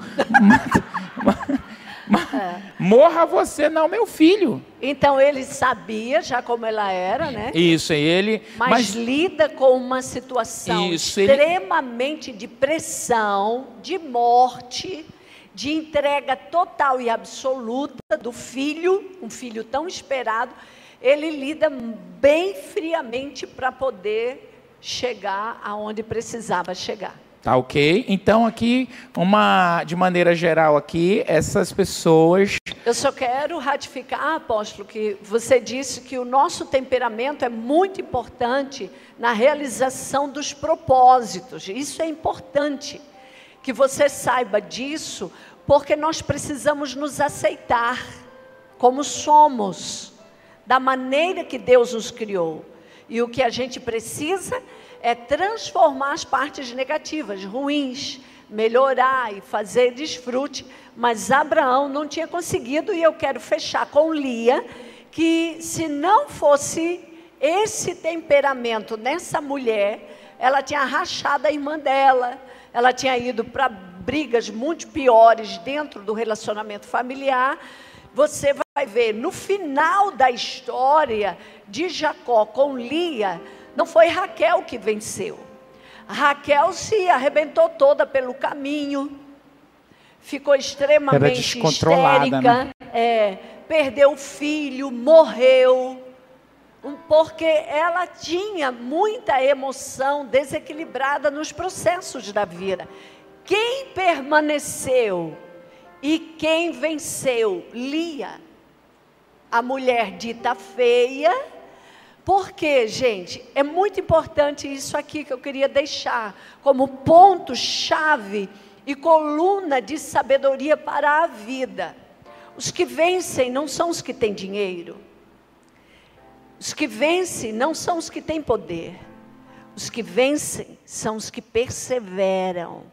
é. Morra você, não, meu filho. Então ele sabia já como ela era, né? Isso, ele... Mas, mas lida com uma situação isso, extremamente ele... de pressão, de morte... de entrega total e absoluta do filho, um filho tão esperado, ele lida bem friamente para poder chegar aonde precisava chegar. Tá ok? Então aqui, uma, de maneira geral aqui, essas pessoas... Eu só quero ratificar, apóstolo, que você disse que o nosso temperamento é muito importante na realização dos propósitos. Isso é importante. Que você saiba disso, porque nós precisamos nos aceitar como somos, da maneira que Deus nos criou. E o que a gente precisa é transformar as partes negativas, ruins, melhorar e fazer desfrute. Mas Abraão não tinha conseguido, e eu quero fechar com Lia, que se não fosse esse temperamento nessa mulher, ela tinha rachado a irmã dela, ela tinha ido para brigas muito piores dentro do relacionamento familiar. Você vai ver, no final da história de Jacó com Lia, não foi Raquel que venceu. Raquel se arrebentou toda pelo caminho, ficou extremamente histérica, né? é, perdeu o filho, morreu. Porque ela tinha muita emoção desequilibrada nos processos da vida. Quem permaneceu e quem venceu? Lia, a mulher dita feia. Porque, gente, é muito importante isso aqui que eu queria deixar como ponto-chave e coluna de sabedoria para a vida. Os que vencem não são os que têm dinheiro. Os que vencem não são os que têm poder. Os que vencem são os que perseveram.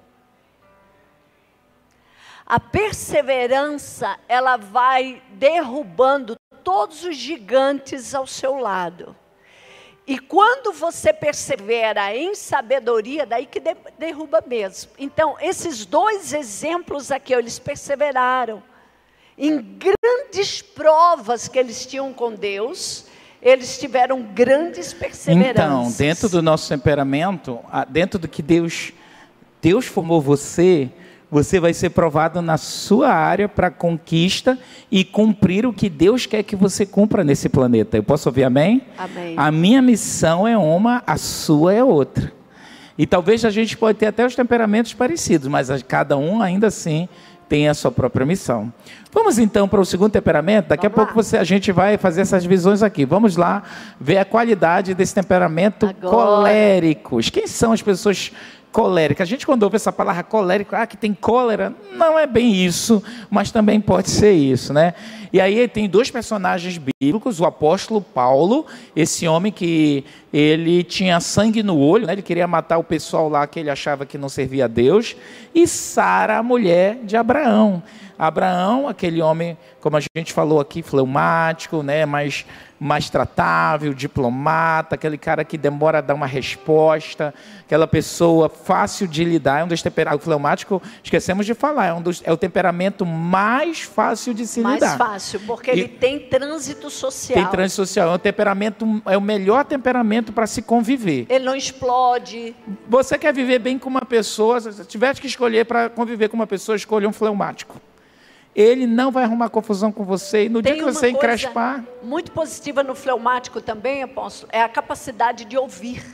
A perseverança, ela vai derrubando todos os gigantes ao seu lado. E quando você persevera em sabedoria, daí que de, derruba mesmo. Então, esses dois exemplos aqui, eles perseveraram em grandes provas que eles tinham com Deus. Eles tiveram grandes perseveranças. Então, dentro do nosso temperamento, dentro do que Deus, Deus formou você, você vai ser provado na sua área para conquista e cumprir o que Deus quer que você cumpra nesse planeta. Eu posso ouvir amém? Amém. A minha missão é uma, a sua é outra. E talvez a gente pode ter até os temperamentos parecidos, mas cada um ainda assim tem a sua própria missão. Vamos então para o segundo temperamento. Daqui Vamos a pouco você, a gente vai fazer essas divisões aqui. Vamos lá ver a qualidade desse temperamento. Agora. Coléricos. Quem são as pessoas coléricas? A gente, quando ouve essa palavra colérico, ah, que tem cólera, não é bem isso, mas também pode ser isso, né? E aí tem dois personagens bíblicos, o apóstolo Paulo, esse homem que ele tinha sangue no olho, né? Ele queria matar o pessoal lá que ele achava que não servia a Deus, e Sara, a mulher de Abraão. Abraão, aquele homem, como a gente falou aqui, fleumático, né? mais, mais tratável, diplomata, aquele cara que demora a dar uma resposta, aquela pessoa fácil de lidar, é um dos temperamentos, o fleumático, esquecemos de falar, é, um dos, é o temperamento mais fácil de se mais lidar. Mais fácil, porque e ele tem trânsito social. Tem trânsito social, é um temperamento, é o melhor temperamento para se conviver. Ele não explode. Você quer viver bem com uma pessoa, se tivesse que escolher para conviver com uma pessoa, escolha um fleumático. Ele não vai arrumar confusão com você, e no Tem dia que você encrespar... muito positiva no fleumático também, apóstolo, é a capacidade de ouvir.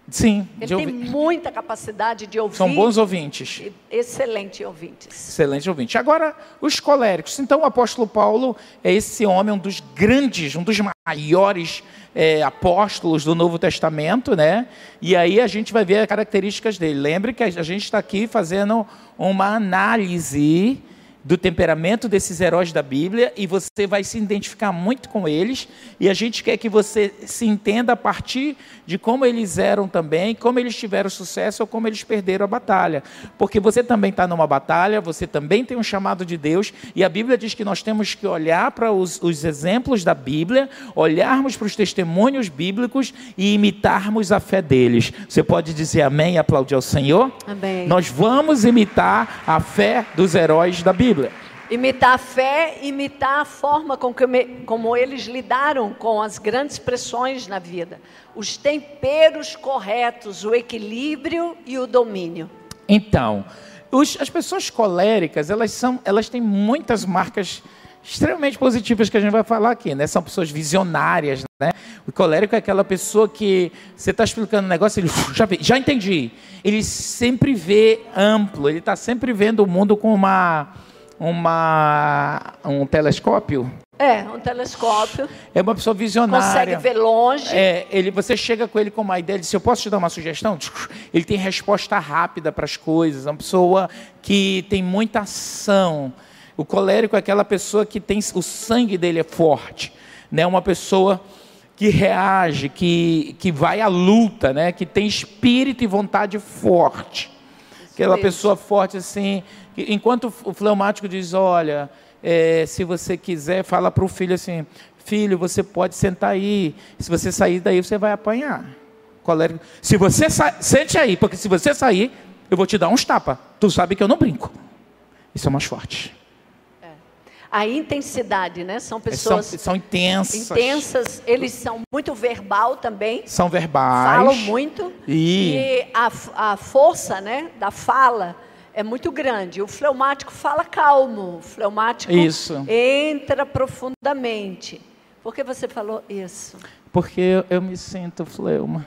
Sim. Ele tem ouvi... muita capacidade de ouvir. São bons ouvintes. Excelentes ouvintes. Excelente ouvinte. Agora, os coléricos. Então, o apóstolo Paulo é esse homem, um dos grandes, um dos maiores é, apóstolos do Novo Testamento, né? E aí a gente vai ver as características dele. Lembre que a gente está aqui fazendo uma análise do temperamento desses heróis da Bíblia, e você vai se identificar muito com eles, e a gente quer que você se entenda a partir de como eles eram também, como eles tiveram sucesso ou como eles perderam a batalha, porque você também está numa batalha, você também tem um chamado de Deus, e a Bíblia diz que nós temos que olhar para os, os exemplos da Bíblia, olharmos para os testemunhos bíblicos e imitarmos a fé deles. Você pode dizer amém e aplaudir ao Senhor? Amém. Nós vamos imitar a fé dos heróis da Bíblia. Imitar a fé, imitar a forma com que, como eles lidaram com as grandes pressões na vida. Os temperos corretos, o equilíbrio e o domínio. Então, os, as pessoas coléricas, elas, são, elas têm muitas marcas extremamente positivas que a gente vai falar aqui, né? São pessoas visionárias, né? O colérico é aquela pessoa que você está explicando um negócio, ele já, vê, já entendi. Ele sempre vê amplo, ele está sempre vendo o mundo com uma, uma, um telescópio. É, um telescópio. É uma pessoa visionária. Consegue ver longe. É, ele, você chega com ele com uma ideia, ele diz, eu posso te dar uma sugestão? Ele tem resposta rápida para as coisas, é uma pessoa que tem muita ação. O colérico é aquela pessoa que tem, o sangue dele é forte, né? Uma pessoa que reage, que, que vai à luta, né? Que tem espírito e vontade forte. Isso aquela mesmo. Pessoa forte assim, que, enquanto o fleumático diz, olha, é, se você quiser, fala para o filho assim, filho, você pode sentar aí, se você sair daí você vai apanhar. Colérico, se você sa... sente aí, porque se você sair, eu vou te dar uns tapas, tu sabe que eu não brinco. Isso é mais forte. A intensidade, né? São pessoas... São, são intensas. Intensas, eles são muito verbal também. São verbais. Falam muito. E, e a, a força, né, da fala é muito grande. O fleumático fala calmo. O fleumático isso. Entra profundamente. Por que você falou isso? Porque eu, eu me sinto fleuma.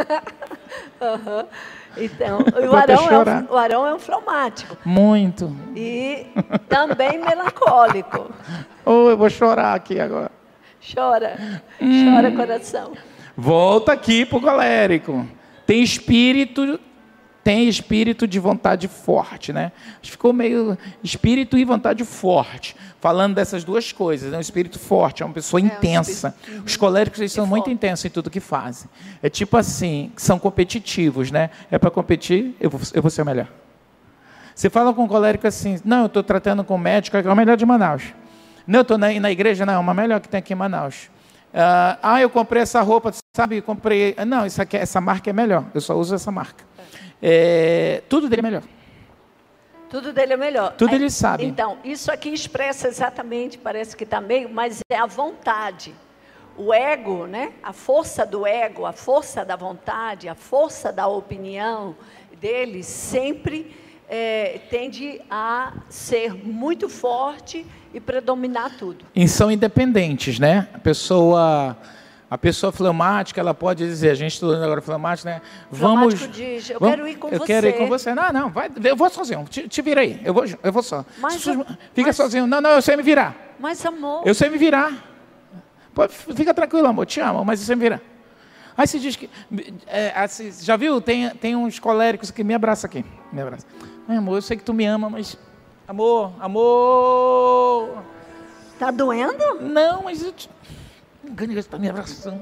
Uhum. Então, o Arão, é um, o Arão é um fleumático. Muito. E também melancólico. Oh, eu vou chorar aqui agora. Chora. Hum. Chora, coração. Volta aqui pro colérico. Tem espírito, tem espírito de vontade forte, né? Ficou meio espírito e vontade forte. Falando dessas duas coisas, né? Um espírito forte, é uma pessoa é, intensa. Um uhum. Os coléricos eles são muito intensos em tudo que fazem. É tipo assim, são competitivos, né? É para competir, eu vou, eu vou ser o melhor. Você fala com um colérico assim, não, eu estou tratando com um médico, é o melhor de Manaus. Não, eu estou na, na igreja, não, é uma melhor que tem aqui em Manaus. Uh, ah, eu comprei essa roupa, sabe, comprei... Não, isso aqui, essa marca é melhor, eu só uso essa marca. É, tudo dele é melhor. Tudo dele é melhor. Tudo ele sabe. Então, isso aqui expressa exatamente, parece que está meio, mas é a vontade. O ego, né? A força do ego, a força da vontade, a força da opinião dele sempre é, tende a ser muito forte e predominar tudo. E são independentes, né? A pessoa... A pessoa fleumática, ela pode dizer, a gente estudando agora fleumático, né? Vamos. Fleumático diz, eu vamos, quero ir com eu você. Eu quero ir com você. Não, não, vai, eu vou sozinho. Te, te vira aí. Eu vou, eu vou só. Mas, Fica mas, sozinho. Não, não, eu sei me virar. Mas, amor. Eu sei me virar. Pode, fica tranquilo, amor. Te amo, mas eu sei me virar. Aí você diz que. É, assim, já viu? Tem, tem uns coléricos que me abraçam aqui. Me abraça. Ai, amor, eu sei que tu me ama, mas. Amor, amor. Tá doendo? Não, mas eu te. Engane que você está me abraçando.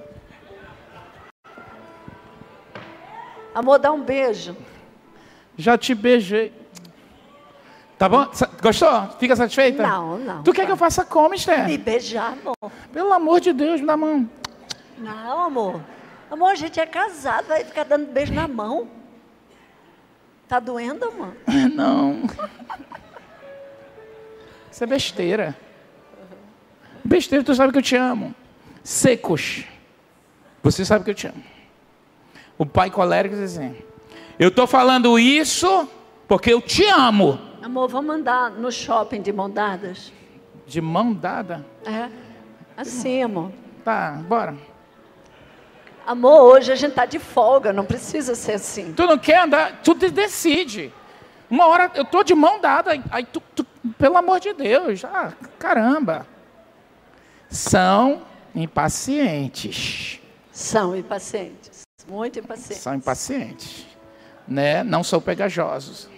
Amor, dá um beijo. Já te beijei. Tá bom? Gostou? Fica satisfeita? Não, não. Tu tá. Quer que eu faça como, Esther? Me beijar, amor. Pelo amor de Deus, me dá a mão. Não, amor. Amor, a gente é casado, vai ficar dando beijo na mão. Tá doendo, amor? Não. Isso é besteira. Besteira, tu sabe que eu te amo. Secos. Você sabe que eu te amo. O pai colérico diz assim, eu estou falando isso porque eu te amo. Amor, vamos andar no shopping de mão dadas? De mão dada? É, assim, amor. Tá, bora. Amor, hoje a gente está de folga, não precisa ser assim. Tu não quer andar, tu decide. Uma hora eu tô de mão dada, aí tu, tu, pelo amor de Deus, ah, caramba. São impacientes. São impacientes, muito impacientes. São impacientes, né? Não são pegajosos.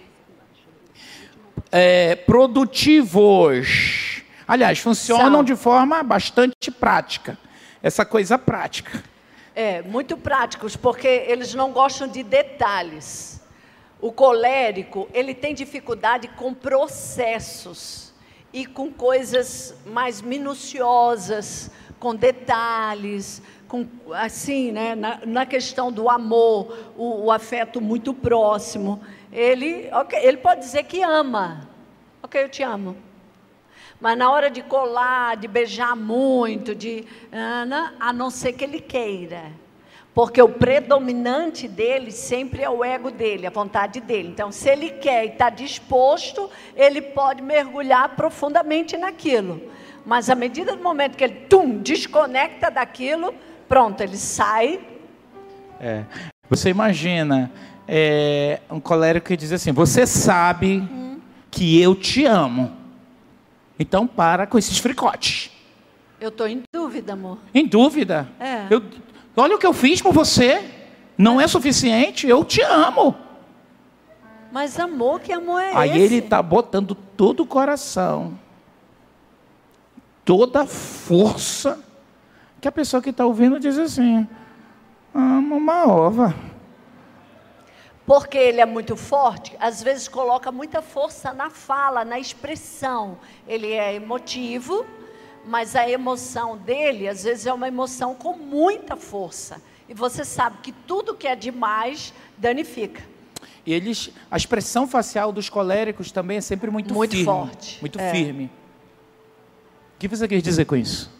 É, produtivos. Aliás, funcionam são. de forma bastante prática. Essa coisa prática. É, muito práticos, porque eles não gostam de detalhes. O colérico, ele tem dificuldade com processos e com coisas mais minuciosas, com detalhes, com, assim, né, na, na questão do amor, o, o afeto muito próximo. Ele, okay, ele pode dizer que ama. Ok, eu te amo. Mas na hora de colar, de beijar muito, de, a não ser que ele queira. Porque o predominante dele sempre é o ego dele, a vontade dele. Então, se ele quer e está disposto, ele pode mergulhar profundamente naquilo. Mas, à medida do momento que ele tum, desconecta daquilo, pronto, ele sai. É. Você imagina é, um colérico que diz assim, você sabe hum. que eu te amo. Então, para com esses fricotes. Eu estou em dúvida, amor. Em dúvida? É. Eu... Olha o que eu fiz por você. Não é suficiente? Eu te amo. Mas amor, que amor é Aí esse? Aí ele está botando todo o coração, toda a força, que a pessoa que está ouvindo diz assim, amo uma ova. Porque ele é muito forte, às vezes coloca muita força na fala, na expressão. Ele é emotivo, mas a emoção dele, às vezes, é uma emoção com muita força. E você sabe que tudo que é demais danifica. E eles, a expressão facial dos coléricos também é sempre muito, muito firme. forte. Muito é. firme. O que você quer dizer com isso?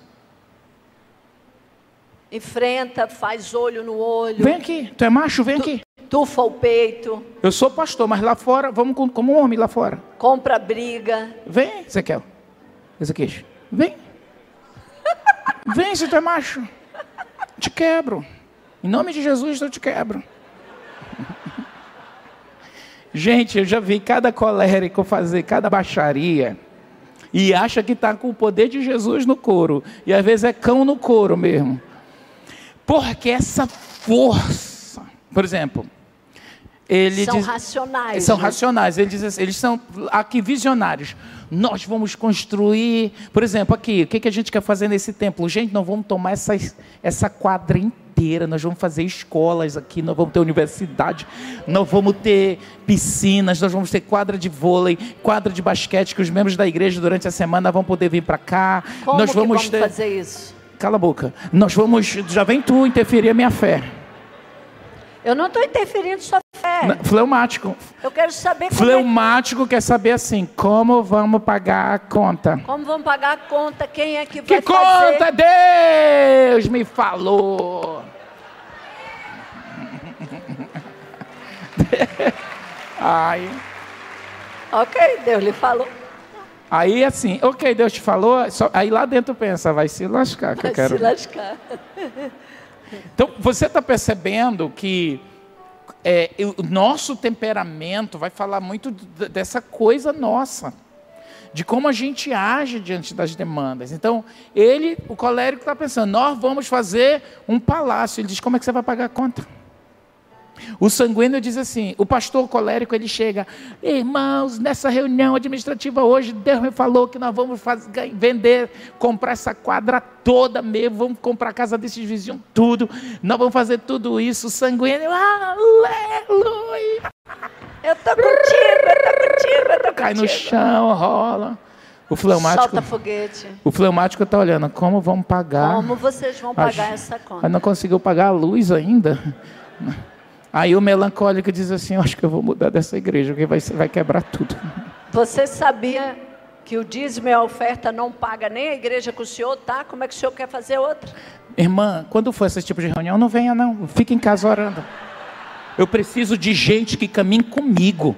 Enfrenta, faz olho no olho. Vem aqui, tu é macho, vem tu, aqui. Tufa o peito. Eu sou pastor, mas lá fora, vamos como um homem lá fora. Compra briga. Vem, Ezequiel. Ezequiel, vem. Vem, se tu é macho. Te quebro. Em nome de Jesus, eu te quebro. Gente, eu já vi cada colérico fazer cada baixaria e acha que está com o poder de Jesus no couro. E às vezes é cão no couro mesmo. Porque essa força, por exemplo, ele são diz, racionais. São né? racionais. Ele diz assim, eles são aqui visionários. Nós vamos construir, por exemplo, aqui, o que, que a gente quer fazer nesse templo? Gente, nós vamos tomar essa, essa quadra inteira, nós vamos fazer escolas aqui, nós vamos ter universidade, nós vamos ter piscinas, nós vamos ter quadra de vôlei, quadra de basquete, que os membros da igreja durante a semana vão poder vir para cá. Como nós vamos, que vamos ter... fazer isso? Cala a boca. Nós vamos, já vem tu interferir a minha fé. Eu não estou interferindo sua fé. Fleumático. Eu quero saber como Fleumático é... quer saber assim, como vamos pagar a conta? Como vamos pagar a conta? Quem é que vai que fazer? Que conta Deus me falou? Ai. Ok, Deus lhe falou. Aí assim, ok, Deus te falou, só... aí lá dentro pensa, vai se lascar. Que vai eu quero... se lascar. Então, você está percebendo que é, o nosso temperamento vai falar muito dessa coisa nossa, de como a gente age diante das demandas. Então, ele, o colérico está pensando, nós vamos fazer um palácio. Ele diz, como é que você vai pagar a conta? O sanguíneo diz assim, o pastor colérico, ele chega, irmãos, nessa reunião administrativa hoje, Deus me falou que nós vamos fazer, vender, comprar essa quadra toda mesmo, vamos comprar a casa desses vizinhos, tudo, nós vamos fazer tudo isso. O sanguíneo, aleluia! Eu estou contigo, eu estou contigo, eu estou contigo. Cai no chão, rola. O fleumático, solta foguete. O fleumático está olhando, como vamos pagar? Como vocês vão pagar a, essa conta? Não conseguiu pagar a luz ainda? Aí o melancólico diz assim, eu acho que eu vou mudar dessa igreja, porque vai, vai quebrar tudo. Você sabia que o dízimo e a oferta não paga nem a igreja que o senhor está? Como é que o senhor quer fazer outra? Irmã, quando for esse tipo de reunião, não venha não, fique em casa orando. Eu preciso de gente que caminhe comigo.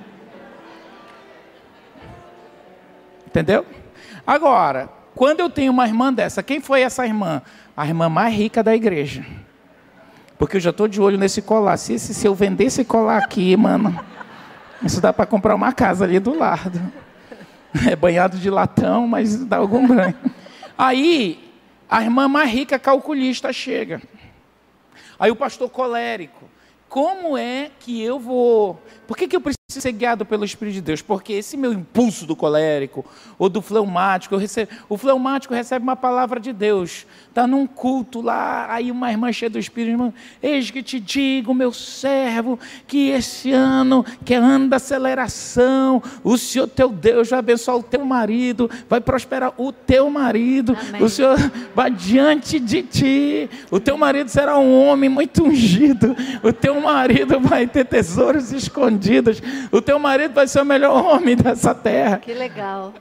Entendeu? Agora, quando eu tenho uma irmã dessa, quem foi essa irmã? A irmã mais rica da igreja. Porque eu já estou de olho nesse colar. Se, se, se eu vender esse colar aqui, mano, isso dá para comprar uma casa ali do lado. É banhado de latão, mas dá algum banho. Aí, a irmã mais rica calculista chega. Aí o pastor colérico. Como é que eu vou... Por que, que eu preciso ser guiado pelo Espírito de Deus? Porque esse meu impulso do colérico ou do fleumático, eu recebo... o fleumático recebe uma palavra de Deus. Está num culto lá, aí uma irmã cheia do Espírito, irmã, eis que te digo, meu servo, que esse ano, que é ano da aceleração, o Senhor teu Deus vai abençoar o teu marido, vai prosperar o teu marido, Amém. O Senhor vai diante de ti, o teu marido será um homem muito ungido, o teu marido vai ter tesouros escondidos, o teu marido vai ser o melhor homem dessa terra. Que legal.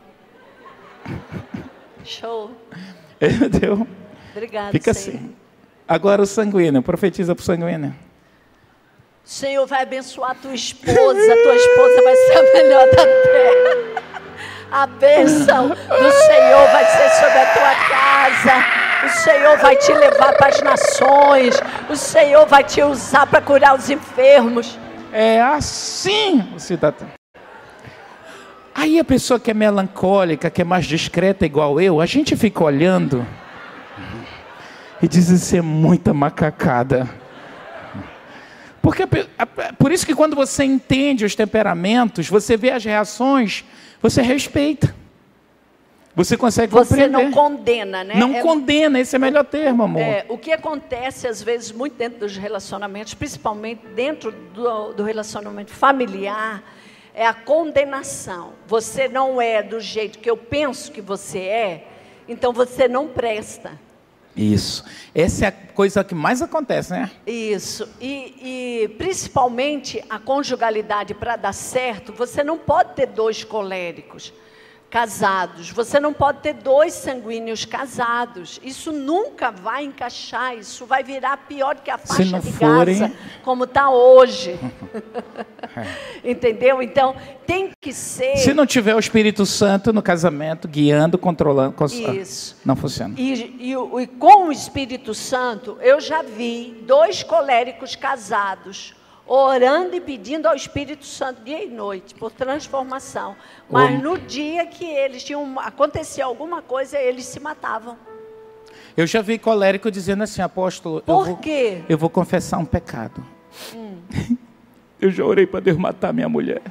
Show. Entendeu? Obrigada, Fica Senhor. assim. Agora o sanguíneo, profetiza para o sanguíneo. O Senhor vai abençoar a tua esposa, a tua esposa vai ser a melhor da terra. A bênção do Senhor vai ser sobre a tua casa. O Senhor vai te levar para as nações. O Senhor vai te usar para curar os enfermos. É assim o cidadão. Aí a pessoa que é melancólica, que é mais discreta igual eu, a gente fica olhando e diz, isso é muita macacada. Porque, por isso que quando você entende os temperamentos, você vê as reações, você respeita. Você consegue Você compreender. não condena, né? Não é, condena, esse é o melhor termo, amor. É, o que acontece, às vezes, muito dentro dos relacionamentos, principalmente dentro do, do relacionamento familiar, é a condenação. Você não é do jeito que eu penso que você é, então você não presta. Isso. Essa é a coisa que mais acontece, né? Isso. E, e principalmente a conjugalidade, para dar certo, você não pode ter dois coléricos casados. Você não pode ter dois sanguíneos casados. Isso nunca vai encaixar. Isso vai virar pior do que a faixa de forem... Gaza, como está hoje. Entendeu? Então, tem que ser... Se não tiver o Espírito Santo no casamento, guiando, controlando... Isso. Não funciona. E, e, e com o Espírito Santo, eu já vi dois coléricos casados orando e pedindo ao Espírito Santo dia e noite, por transformação. Mas oh. no dia que eles tinham, acontecia alguma coisa, eles se matavam. Eu já vi colérico dizendo assim, apóstolo, por eu vou, quê? eu vou confessar um pecado. Hum. Eu já orei para Deus matar minha mulher.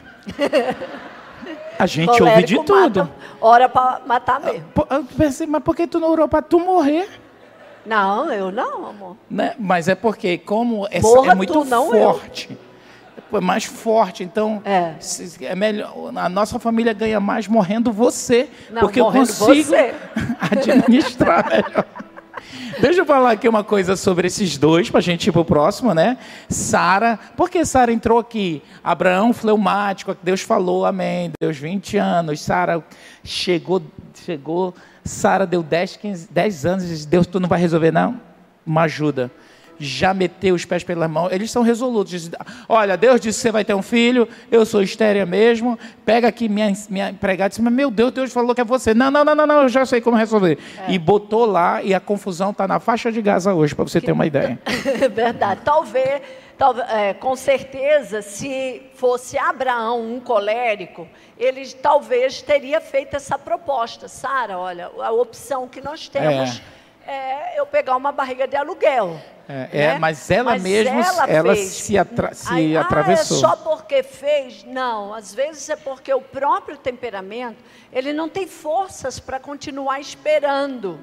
A gente colérico ouve de tudo. Mata, ora para matar mesmo. Eu pensei, mas por que tu não orou para tu morrer? Não, eu não, amor. Né? Mas é porque, como essa Morra é muito tu, não forte, eu. é mais forte, então é. é melhor. A nossa família ganha mais morrendo você, não, porque eu consigo você. administrar melhor. Deixa eu falar aqui uma coisa sobre esses dois, para a gente ir para o próximo, né? Sara, por que Sara entrou aqui? Abraão, fleumático, Deus falou, amém, Deus vinte anos, Sara chegou, chegou, Sara deu dez, quinze, dez anos e disse, Deus, tu não vai resolver não? Uma ajuda. Já meteu os pés pela mão, eles são resolutos. Dizem, olha, Deus disse que você vai ter um filho, eu sou estéril mesmo, pega aqui minha, minha empregada e diz, mas meu Deus, Deus falou que é você. Não, não, não, não, não eu já sei como resolver. É. E botou lá e a confusão está na faixa de Gaza hoje, para você que... ter uma ideia. Verdade, talvez, talvez é, com certeza, se fosse Abraão um colérico, ele talvez teria feito essa proposta. Sara, olha, a opção que nós temos é, é eu pegar uma barriga de aluguel. É, né? é, mas ela mas mesma, ela, ela fez. se, atra se Aí, atravessou. Ah, é só porque fez? Não, às vezes é porque o próprio temperamento, ele não tem forças para continuar esperando.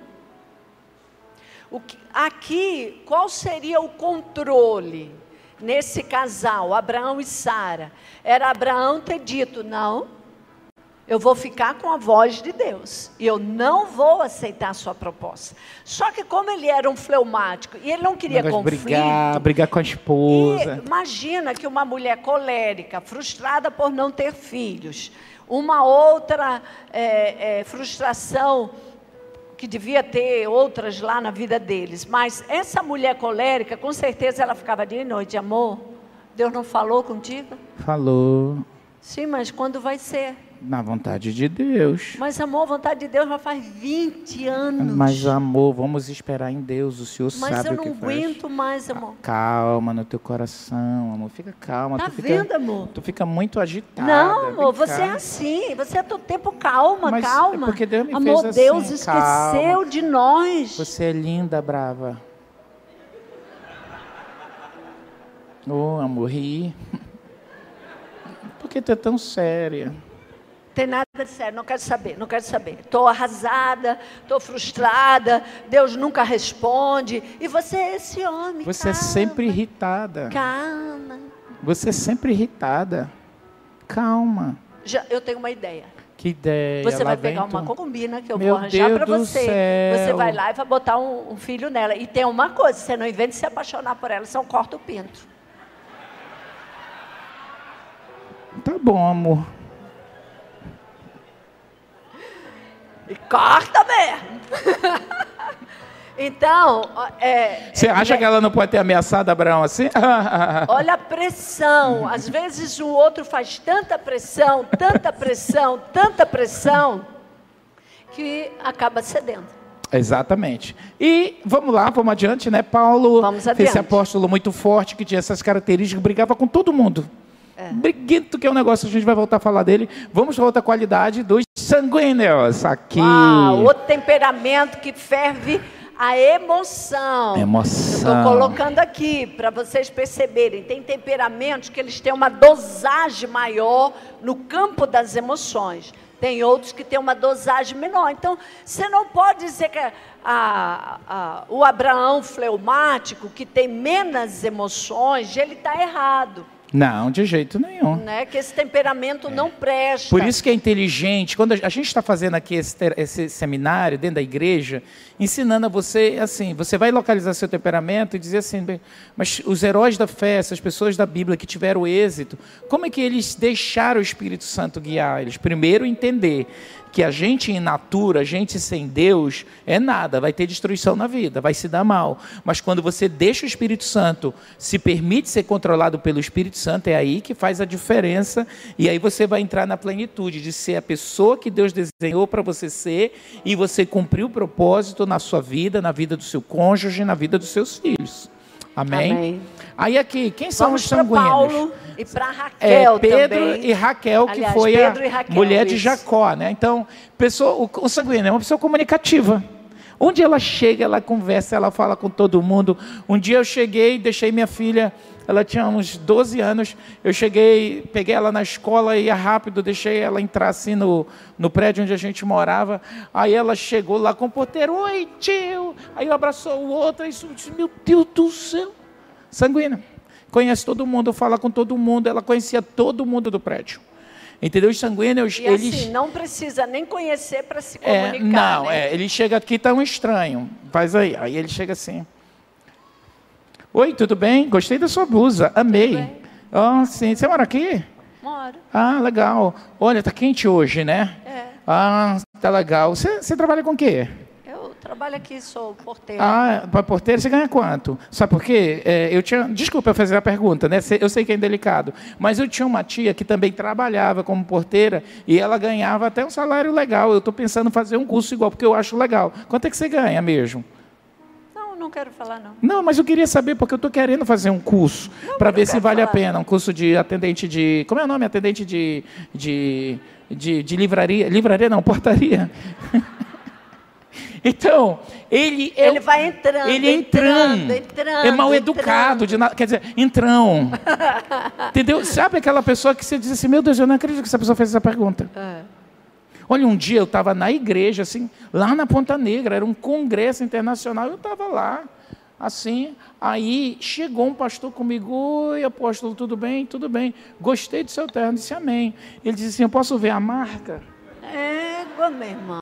O que, aqui, qual seria o controle nesse casal, Abraão e Sara? Era Abraão ter dito, não, eu vou ficar com a voz de Deus. E eu não vou aceitar a sua proposta. Só que como ele era um fleumático e ele não queria conflito... Brigar, brigar com a esposa. Imagina que uma mulher colérica, frustrada por não ter filhos. Uma outra é, é, frustração que devia ter outras lá na vida deles. Mas essa mulher colérica, com certeza ela ficava dia e noite. Amor, Deus não falou contigo? Falou. Sim, mas quando vai ser? Na vontade de Deus. Mas, amor, a vontade de Deus já faz vinte anos. Mas, amor, vamos esperar em Deus. O Senhor Mas sabe o que faz. Mas eu não aguento mais, amor. Calma no teu coração, amor. Fica calma. Tá tu vendo, fica, amor? Tu fica muito agitada. Não, amor, Vem você cá. é assim. Você é todo tempo calma, Mas calma. é porque Deus me amor, fez Deus assim, esqueceu calma. de nós. Você é linda, brava. Oh, amor, ri. Por que tu é tão séria? Tem nada de sério, não quero saber, não quero saber. Estou arrasada, estou frustrada, Deus nunca responde. E você é esse homem, Você calma, é sempre irritada. Calma. Você é sempre irritada. Calma. Já, eu tenho uma ideia. Que ideia. Você Lá vai pegar vem uma tu. concubina que eu Meu vou arranjar para Deus do você. céu. Você vai lá e vai botar um, um filho nela. E tem uma coisa, você não inventa de se apaixonar por ela, senão corta o pinto. Tá bom, amor. E corta mesmo. Então, é... Você acha é, que ela não pode ter ameaçado Abraão assim? Olha a pressão. Às vezes o outro faz tanta pressão, tanta pressão, tanta pressão, que acaba cedendo. Exatamente. E vamos lá, vamos adiante, né? Paulo, Vamos adiante. esse apóstolo muito forte, que tinha essas características, brigava com todo mundo. É. Briguento, que é um negócio, a gente vai voltar a falar dele. Vamos para outra qualidade dos sanguíneos. Aqui. Uau, outro temperamento que ferve a emoção. Emoção. Eu estou colocando aqui para vocês perceberem. Tem temperamentos que eles têm uma dosagem maior no campo das emoções. Tem outros que têm uma dosagem menor. Então, você não pode dizer que a, a, a, o Abraão fleumático, que tem menos emoções, ele está errado. Não, de jeito nenhum. Né? Que esse temperamento é. não presta. Por isso que é inteligente. Quando a gente está fazendo aqui esse, esse seminário dentro da igreja, ensinando a você, assim, você vai localizar seu temperamento e dizer assim, bem, mas os heróis da fé, essas pessoas da Bíblia que tiveram êxito, como é que eles deixaram o Espírito Santo guiar eles? Primeiro, entender que a gente in natura, a gente sem Deus, é nada, vai ter destruição na vida, vai se dar mal. Mas quando você deixa o Espírito Santo, se permite ser controlado pelo Espírito Santo, é aí que faz a diferença, e aí você vai entrar na plenitude de ser a pessoa que Deus desenhou para você ser, e você cumprir o propósito na sua vida, na vida do seu cônjuge, na vida dos seus filhos. Amém? Amém. Aí aqui, quem são Vamos os sanguíneos? Paulo e para Raquel é, Pedro também. e Raquel, Aliás, que foi Pedro a Raquel, mulher isso. de Jacó, né? Então, pessoa, o, o sanguíneo é uma pessoa comunicativa. Onde ela chega, ela conversa, ela fala com todo mundo. Um dia eu cheguei e deixei minha filha, ela tinha uns doze anos, eu cheguei, peguei ela na escola, ia rápido, deixei ela entrar assim no, no prédio onde a gente morava. Aí ela chegou lá com o porteiro, oi tio, aí abraçou o outro, aí disse, meu Deus do céu, sanguínea. Conhece todo mundo, fala com todo mundo, ela conhecia todo mundo do prédio. Entendeu? Os sanguíneos, e eles... assim, não precisa nem conhecer para se é, comunicar, Não, né? é, ele chega aqui, tá um estranho, faz aí, aí ele chega assim... Oi, tudo bem? Gostei da sua blusa, amei. Ah, sim. Você mora aqui? Moro. Ah, legal. Olha, tá quente hoje, né? É. Ah, tá legal. Você, você trabalha com o quê? Eu trabalho aqui, sou porteira. Ah, para porteira você ganha quanto? Sabe por quê? É, eu tinha, desculpa eu fazer a pergunta, né? Eu sei que é delicado, mas eu tinha uma tia que também trabalhava como porteira e ela ganhava até um salário legal. Eu estou pensando em fazer um curso igual, porque eu acho legal. Quanto é que você ganha mesmo? Não quero falar, não. Não, mas eu queria saber, porque eu estou querendo fazer um curso para ver se vale falar. a pena. Um curso de atendente de... Como é o nome? Atendente de... De, de, de livraria. Livraria não, portaria. Então, ele... É, ele vai entrando, ele é entrando. entrando, entrando é mal educado. De na, quer dizer, entrão. Entendeu? Sabe aquela pessoa que você diz assim, meu Deus, eu não acredito que essa pessoa fez essa pergunta. É. Olha, um dia eu estava na igreja, assim, lá na Ponta Negra, era um congresso internacional, eu estava lá, assim, aí chegou um pastor comigo, oi, apóstolo, tudo bem? Tudo bem. Gostei do seu terno, disse amém. Ele disse assim, eu posso ver a marca? Égua, meu irmão.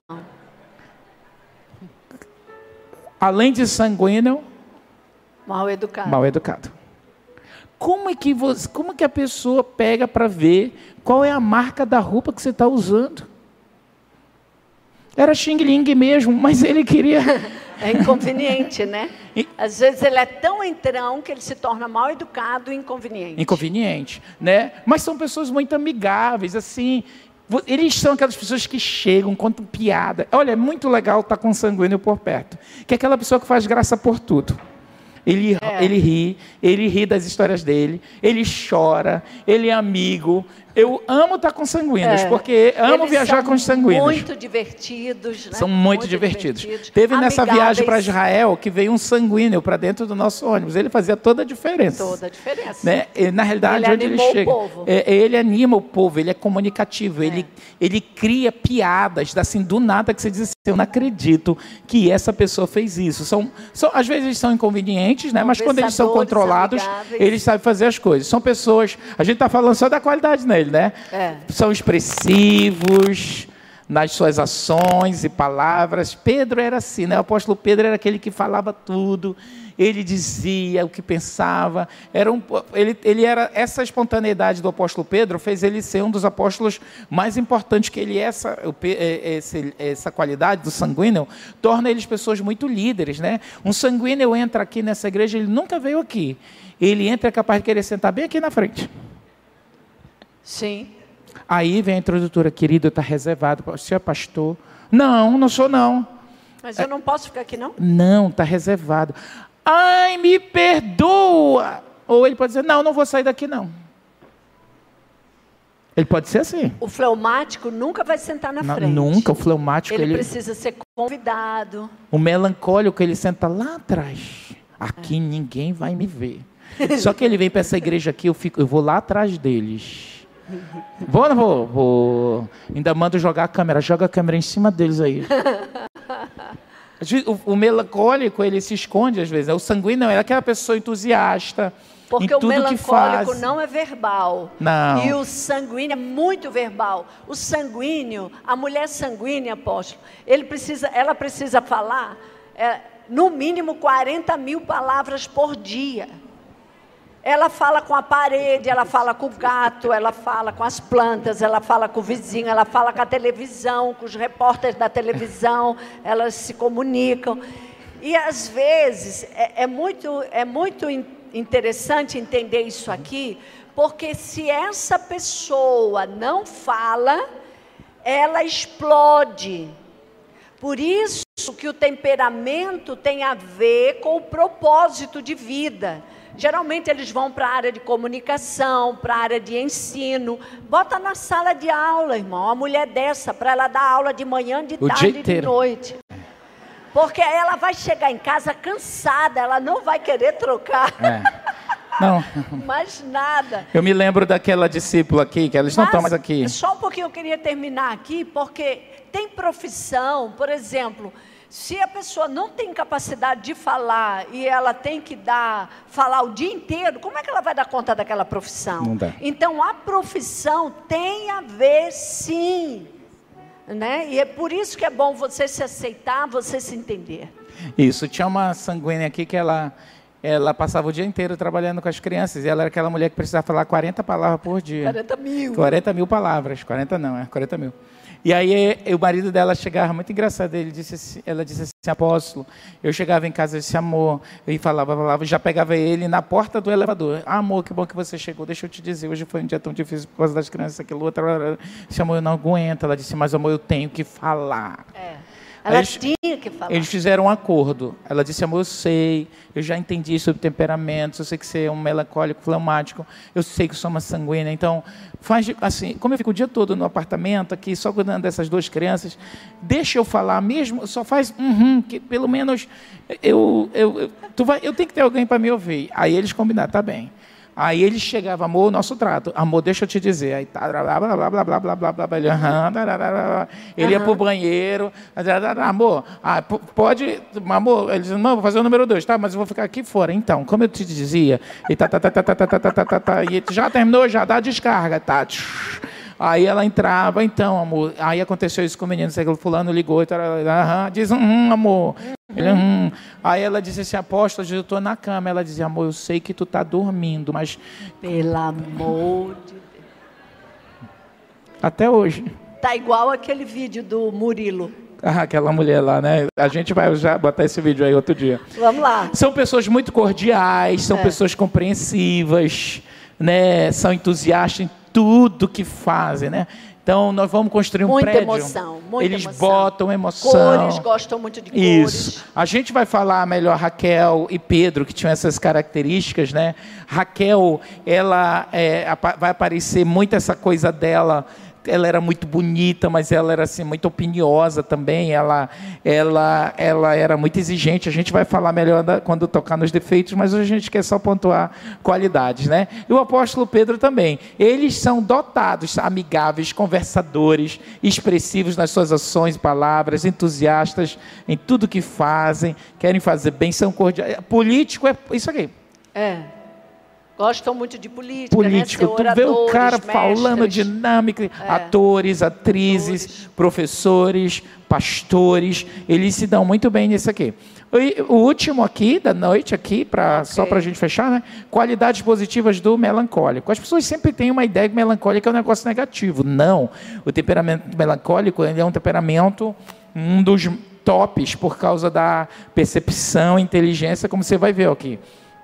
Além de sanguíneo, mal educado. Mal educado. Como é que, você, como é que a pessoa pega para ver qual é a marca da roupa que você está usando? Era xing-ling mesmo, mas ele queria... É inconveniente, né? E... Às vezes ele é tão entrão que ele se torna mal educado e inconveniente. Inconveniente, né? Mas são pessoas muito amigáveis, assim... Eles são aquelas pessoas que chegam, contam piada. Olha, é muito legal estar com um sanguíneo por perto. Que é aquela pessoa que faz graça por tudo. Ele, é. ele ri, ele ri das histórias dele, ele chora, ele é amigo. Eu amo estar com sanguíneos, é. porque amo Eles viajar com os sanguíneos. São muito divertidos, né? São muito, muito divertidos. divertidos. Teve Amigáveis. Nessa viagem para Israel que veio um sanguíneo para dentro do nosso ônibus. Ele fazia toda a diferença. Toda a diferença. Né? E, na realidade, ele onde ele chega, o povo. É, ele anima o povo, ele é comunicativo, é. Ele, ele cria piadas, assim, do nada que você diz assim, eu não acredito que essa pessoa fez isso. São, são, às vezes eles são inconvenientes, né? Mas quando eles são controlados, amigáveis. Eles sabem fazer as coisas. São pessoas, a gente está falando só da qualidade nele, né? É. São expressivos nas suas ações e palavras. Pedro era assim, né? O apóstolo Pedro era aquele que falava tudo, ele dizia o que pensava. Era um, ele, ele era, essa espontaneidade do apóstolo Pedro fez ele ser um dos apóstolos mais importantes, que ele, essa, essa, essa qualidade do sanguíneo, torna eles pessoas muito líderes, né? Um sanguíneo entra aqui nessa igreja, ele nunca veio aqui. Ele entra, é capaz de querer sentar bem aqui na frente. Sim. Aí vem a introdutora, querido, está reservado, você é pastor? Não, não sou não. Mas eu não posso ficar aqui não? Não, está reservado. Ai, me perdoa. Ou ele pode dizer, não, não vou sair daqui não. Ele pode ser assim. O fleumático nunca vai sentar na não, frente. Nunca, o fleumático... Ele, ele precisa ser convidado. O melancólico, ele senta lá atrás. Aqui é. Ninguém vai me ver. Só que ele vem para essa igreja aqui, eu, fico, eu vou lá atrás deles. Vou ou não vou? Vou. Ainda mando jogar a câmera. Joga a câmera em cima deles aí. O, o melancólico, ele se esconde às vezes. O sanguíneo é aquela pessoa entusiasta. Porque em o tudo melancólico que faz. Não é verbal. Não. E o sanguíneo é muito verbal. O sanguíneo, a mulher sanguínea, apóstolo, ele precisa, ela precisa falar é, no mínimo quarenta mil palavras por dia. Ela fala com a parede, ela fala com o gato, ela fala com as plantas, ela fala com o vizinho, ela fala com a televisão, com os repórteres da televisão, elas se comunicam. E às vezes é, é muito, é muito interessante entender isso aqui, porque se essa pessoa não fala, ela explode. Por isso que o temperamento tem a ver com o propósito de vida. Geralmente eles vão para a área de comunicação, para a área de ensino. Bota na sala de aula, irmão, uma mulher dessa, para ela dar aula de manhã, de tarde e de noite. Porque ela vai chegar em casa cansada, ela não vai querer trocar. É. Não. Mais nada. Eu me lembro daquela discípula aqui, que elas não estão mais aqui. Só um pouquinho eu queria terminar aqui, porque tem profissão, por exemplo... Se a pessoa não tem capacidade de falar e ela tem que dar, falar o dia inteiro, como é que ela vai dar conta daquela profissão? Não dá. Então, a profissão tem a ver, sim. Né? E é por isso que é bom você se aceitar, você se entender. Isso. Tinha uma sanguínea aqui que ela, ela passava o dia inteiro trabalhando com as crianças. E ela era aquela mulher que precisava falar quarenta palavras por dia. quarenta mil. quarenta mil palavras. quarenta não, é quarenta mil. E aí o marido dela chegava, muito engraçado, ele disse assim, ela disse assim, apóstolo, eu chegava em casa e disse, amor, e falava, falava, já pegava ele na porta do elevador. Ah, amor, que bom que você chegou, deixa eu te dizer, hoje foi um dia tão difícil por causa das crianças, aquilo, outra, disse, amor, eu não aguento. Ela disse, mas amor, eu tenho que falar. É. Ela eles, tinha que falar. Eles fizeram um acordo. Ela disse, amor, eu sei, eu já entendi sobre temperamentos, eu sei que você é um melancólico, fleumático, eu sei que eu sou uma sanguínea, então, faz assim, como eu fico o dia todo no apartamento aqui, só cuidando dessas duas crianças, deixa eu falar mesmo, só faz, uhum, que pelo menos, eu, eu, eu, tu vai, eu tenho que ter alguém para me ouvir. Aí eles combinaram, tá bem. Aí ele chegava, amor, o nosso trato. Amor, deixa eu te dizer. Aí tá, blá, blá, blá, blá, blá, blá, blá, blá, blá. Ele, aham, blá, blá, blá, blá. Ele ia pro banheiro. Amor, ah, pode... Amor, ele dizia, não, vou fazer o número dois, tá? Mas eu vou ficar aqui fora. Então, como eu te dizia... E tá, tá, tá, tá, tá, tá, tá, tá, tá, tá, e já terminou, já dá descarga, tá? Aí ela entrava, então, amor... Aí aconteceu isso com o menino, o fulano ligou, e tá, aham, diz, hum, amor... Ele, hum. Aí ela disse assim, apóstolo, eu estou na cama. Ela dizia, amor, eu sei que tu está dormindo, mas... Pelo amor de Deus. Até hoje. Tá igual aquele vídeo do Murilo. Ah, aquela mulher lá, né? A gente vai já botar esse vídeo aí outro dia. Vamos lá. São pessoas muito cordiais, são é. pessoas compreensivas, né? São entusiastas em tudo que fazem, né? Então, nós vamos construir um muita prédio. Emoção, muita Eles emoção. botam emoção. Cores, gostam muito de cores. Isso. A gente vai falar melhor Raquel e Pedro, que tinham essas características, né? Raquel, ela é, vai aparecer muito essa coisa dela. Ela era muito bonita, mas ela era assim, muito opiniosa também. Ela, ela, ela era muito exigente. A gente vai falar melhor da, quando tocar nos defeitos, mas hoje a gente quer só pontuar qualidades, né? E o apóstolo Pedro também. Eles são dotados, amigáveis, conversadores, expressivos nas suas ações e palavras, entusiastas em tudo que fazem, querem fazer bem, são cordiais. Político é isso aqui. É. Gostam muito de política, político, né? Ser tu vê o cara mestres. falando dinâmica, é. atores, atrizes, atores. professores, pastores, eles se dão muito bem nisso aqui. E o último aqui, da noite, aqui, pra, okay. só para a gente fechar, né? Qualidades positivas do melancólico. As pessoas sempre têm uma ideia que melancólico é um negócio negativo. Não, o temperamento melancólico ele é um temperamento, um dos tops, por causa da percepção, inteligência, como você vai ver aqui.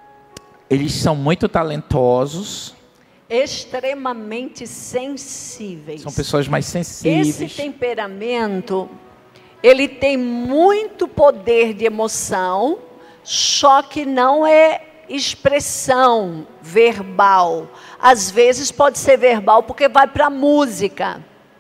Eles são muito talentosos. Extremamente sensíveis. São pessoas mais sensíveis. Esse temperamento, ele tem muito poder de emoção, só que não é expressão verbal. Às vezes pode ser verbal porque vai para a música,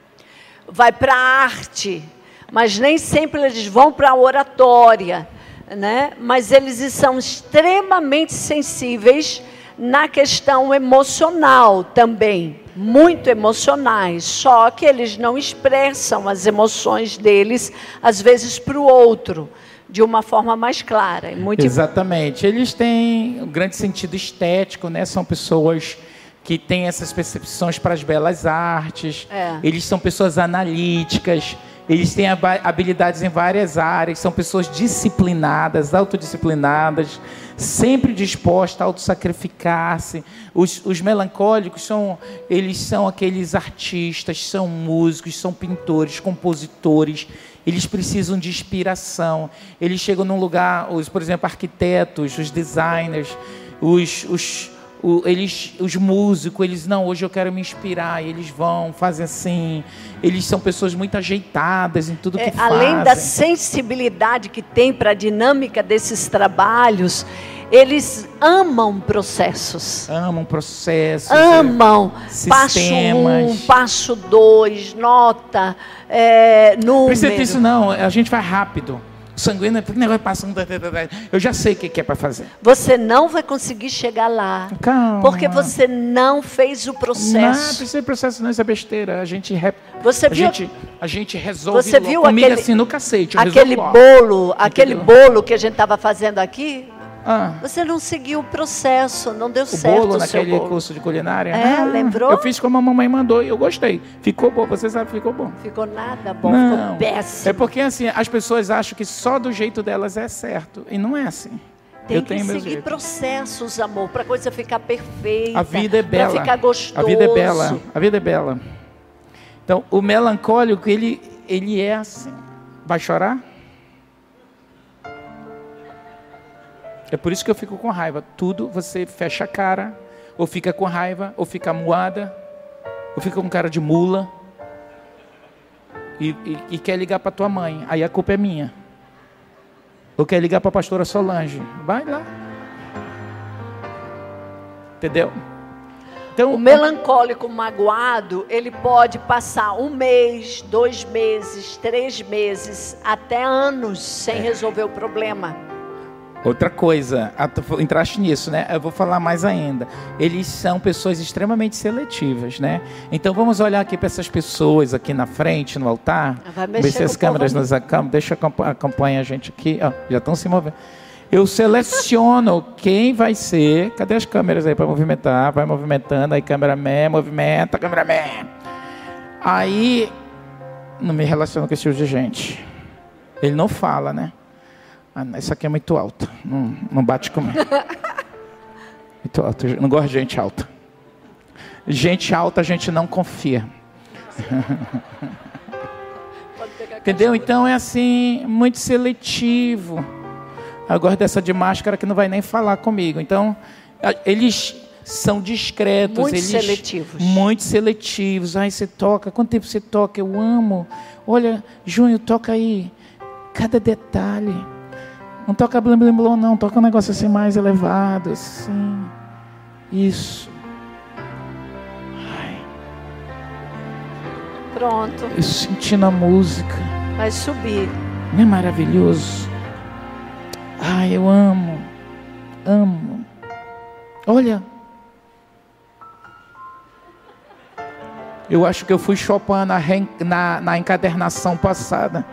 vai para a arte, mas nem sempre eles vão para a oratória. Né? Mas eles são extremamente sensíveis na questão emocional também, muito emocionais, só que eles não expressam as emoções deles, às vezes para o outro, de uma forma mais clara. Muito Exatamente, eles têm um grande sentido estético, né? São pessoas que têm essas percepções para as belas artes, é. Eles são pessoas analíticas, eles têm habilidades em várias áreas, são pessoas disciplinadas, autodisciplinadas, sempre dispostas a autossacrificar-se. Os, os melancólicos são, eles são aqueles artistas, são músicos, são pintores, compositores. Eles precisam de inspiração. Eles chegam num lugar, os, por exemplo, arquitetos, os designers, os... os O, eles, os músicos, eles, não, hoje eu quero me inspirar, eles vão, fazem assim, eles são pessoas muito ajeitadas em tudo que é, fazem. Além da sensibilidade que tem para a dinâmica desses trabalhos, eles amam processos. Amam processos. Amam passo um, passo dois, nota, é, número. Precisa disso não, a gente vai rápido. Sanguíneo, porque negócio passando. Eu já sei o que é para fazer. Você não vai conseguir chegar lá. Calma. Porque você não fez o processo. Não, precisa de processo, não, isso é besteira. A gente, rep... você a viu... gente, a gente resolve você viu comigo aquele... assim no cacete. Aquele bolo, aquele bolo que a gente estava fazendo aqui. Ah. Você não seguiu o processo, não deu o certo bolo, o naquele seu bolo. curso de culinária? É, ah, lembrou? Eu fiz como a mamãe mandou e eu gostei. Ficou bom, você sabe, ficou bom. Ficou nada bom, não, ficou péssimo. É porque assim, as pessoas acham que só do jeito delas é certo. E não é assim. Tem eu que tenho seguir processos, amor, para a coisa ficar perfeita. A vida é bela. Para ficar gostoso. A vida é bela. A vida é bela. Então, o melancólico, ele, ele é assim. Vai chorar? É por isso que eu fico com raiva. Tudo você fecha a cara, ou fica com raiva, ou fica moada, ou fica com cara de mula, e, e, e quer ligar para tua mãe. Aí a culpa é minha. Ou quer ligar para a pastora Solange. Vai lá. Entendeu? Então, o melancólico magoado, ele pode passar um mês, dois meses, três meses, até anos sem é. resolver o problema. Outra coisa, entraste nisso, né? Eu vou falar mais ainda. Eles são pessoas extremamente seletivas, né? Então vamos olhar aqui para essas pessoas aqui na frente, no altar. Vai mexer ver se as câmeras nos acompanham. Deixa acompanhar a gente aqui. Ó, já estão se movendo. Eu seleciono quem vai ser. Cadê as câmeras aí para movimentar? Vai movimentando. Aí, cameraman, movimenta, cameraman. Aí, não me relaciono com esse tipo de gente. Ele não fala, né? Ah, essa aqui é muito alta. Não, não bate comigo. Muito alta. Eu não gosto de gente alta. Gente alta a gente não confia. Entendeu? Então é assim, muito seletivo. Eu gosto dessa de máscara que não vai nem falar comigo. Então, eles são discretos. Muito eles, seletivos. Muito seletivos. Ai, você toca. Quanto tempo você toca? Eu amo. Olha, Júnior, toca aí. Cada detalhe. Não toca blim, blim, blom, não. Toca um negócio assim mais elevado, assim. Isso. Ai. Pronto. Eu sentindo a música. Vai subir. Não é maravilhoso? Ai, eu amo. Amo. Olha. Eu acho que eu fui Chopin na, na, na encadernação passada.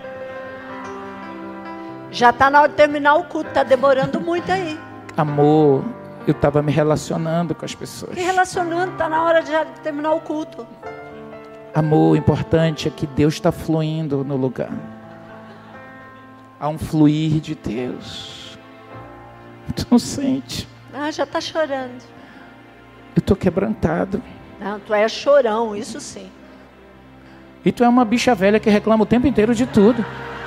Já está na hora de terminar o culto. Está demorando muito aí. Amor, eu estava me relacionando com as pessoas. Se relacionando, está na hora de já terminar o culto. Amor, o importante é que Deus está fluindo no lugar. Há um fluir de Deus. Tu não sente? Ah, já está chorando. Eu estou quebrantado. Não, tu é chorão, isso sim. E tu é uma bicha velha que reclama o tempo inteiro de tudo.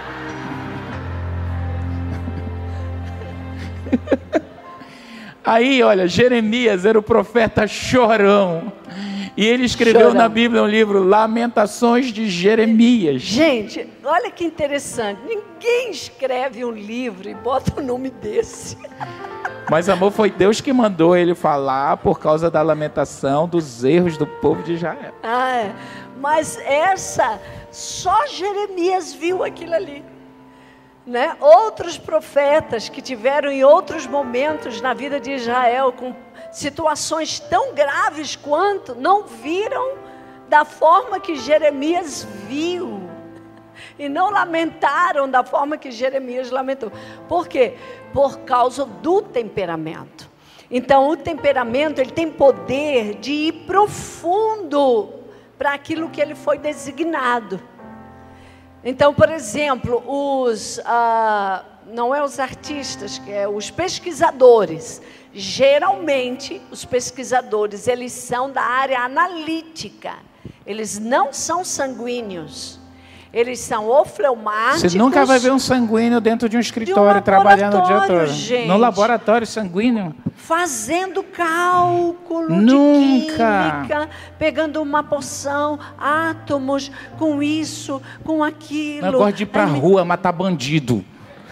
Aí, olha, Jeremias era o profeta chorão. E ele escreveu chorão. Na Bíblia um livro, Lamentações de Jeremias. Gente, olha que interessante. Ninguém escreve um livro e bota o nome desse. Mas, amor, foi Deus que mandou ele falar por causa da lamentação dos erros do povo de Israel. Ah, é. Mas essa, só Jeremias viu aquilo ali. Né? Outros profetas que tiveram em outros momentos na vida de Israel com situações tão graves quanto, não viram da forma que Jeremias viu e não lamentaram da forma que Jeremias lamentou. Por quê? Por causa do temperamento. Então o temperamento, ele tem poder de ir profundo para aquilo que ele foi designado. Então, por exemplo, os, ah, não é os artistas, que é os pesquisadores. Geralmente, os pesquisadores, eles são da área analítica. Eles não são sanguíneos. Eles são ou fleumáticos... Você nunca vai ver um sanguíneo dentro de um escritório, de um trabalhando o dia todo. Gente, no laboratório sanguíneo? Fazendo cálculo nunca. de química, pegando uma porção, átomos, com isso, com aquilo. Eu gosto de ir pra Aí... rua matar bandido.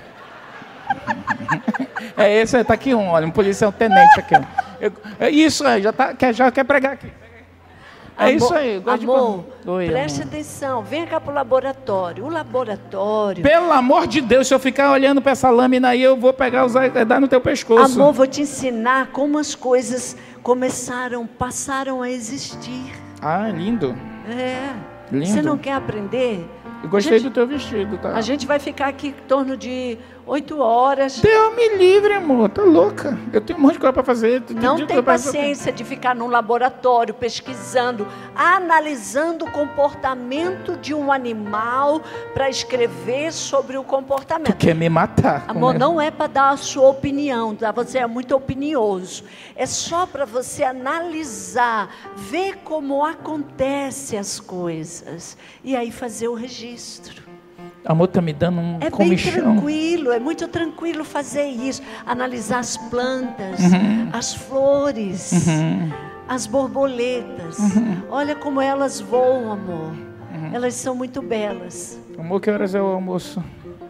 É esse, tá aqui um, olha, um policial tenente aqui. Eu, é isso aí, já, tá, quer, já quer pregar aqui. É amor, isso aí, eu gosto amor, de... Oi, preste amor. atenção, vem cá pro laboratório. O laboratório... Pelo amor de Deus, se eu ficar olhando para essa lâmina aí, eu vou pegar, usar, dar no teu pescoço. Amor, vou te ensinar como as coisas começaram, passaram a existir. Ah, lindo. É. Lindo. Você não quer aprender? Eu gostei gente, do teu vestido, tá? A gente vai ficar aqui em torno de oito horas. Deus me livre, amor. Tá louca. Eu tenho um monte de coisa para fazer. Não tem paciência de ficar num laboratório pesquisando, analisando o comportamento de um animal para escrever sobre o comportamento. Tu quer me matar. Amor, não é para dar a sua opinião, tá? Você é muito opinioso. É só para você analisar, ver como acontecem as coisas e aí fazer o registro. Amor, tá me dando um É comichão. bem tranquilo, é muito tranquilo fazer isso. Analisar as plantas, uhum. as flores, uhum. as borboletas. Uhum. Olha como elas voam, amor. Uhum. Elas são muito belas. Amor, que horas é o almoço?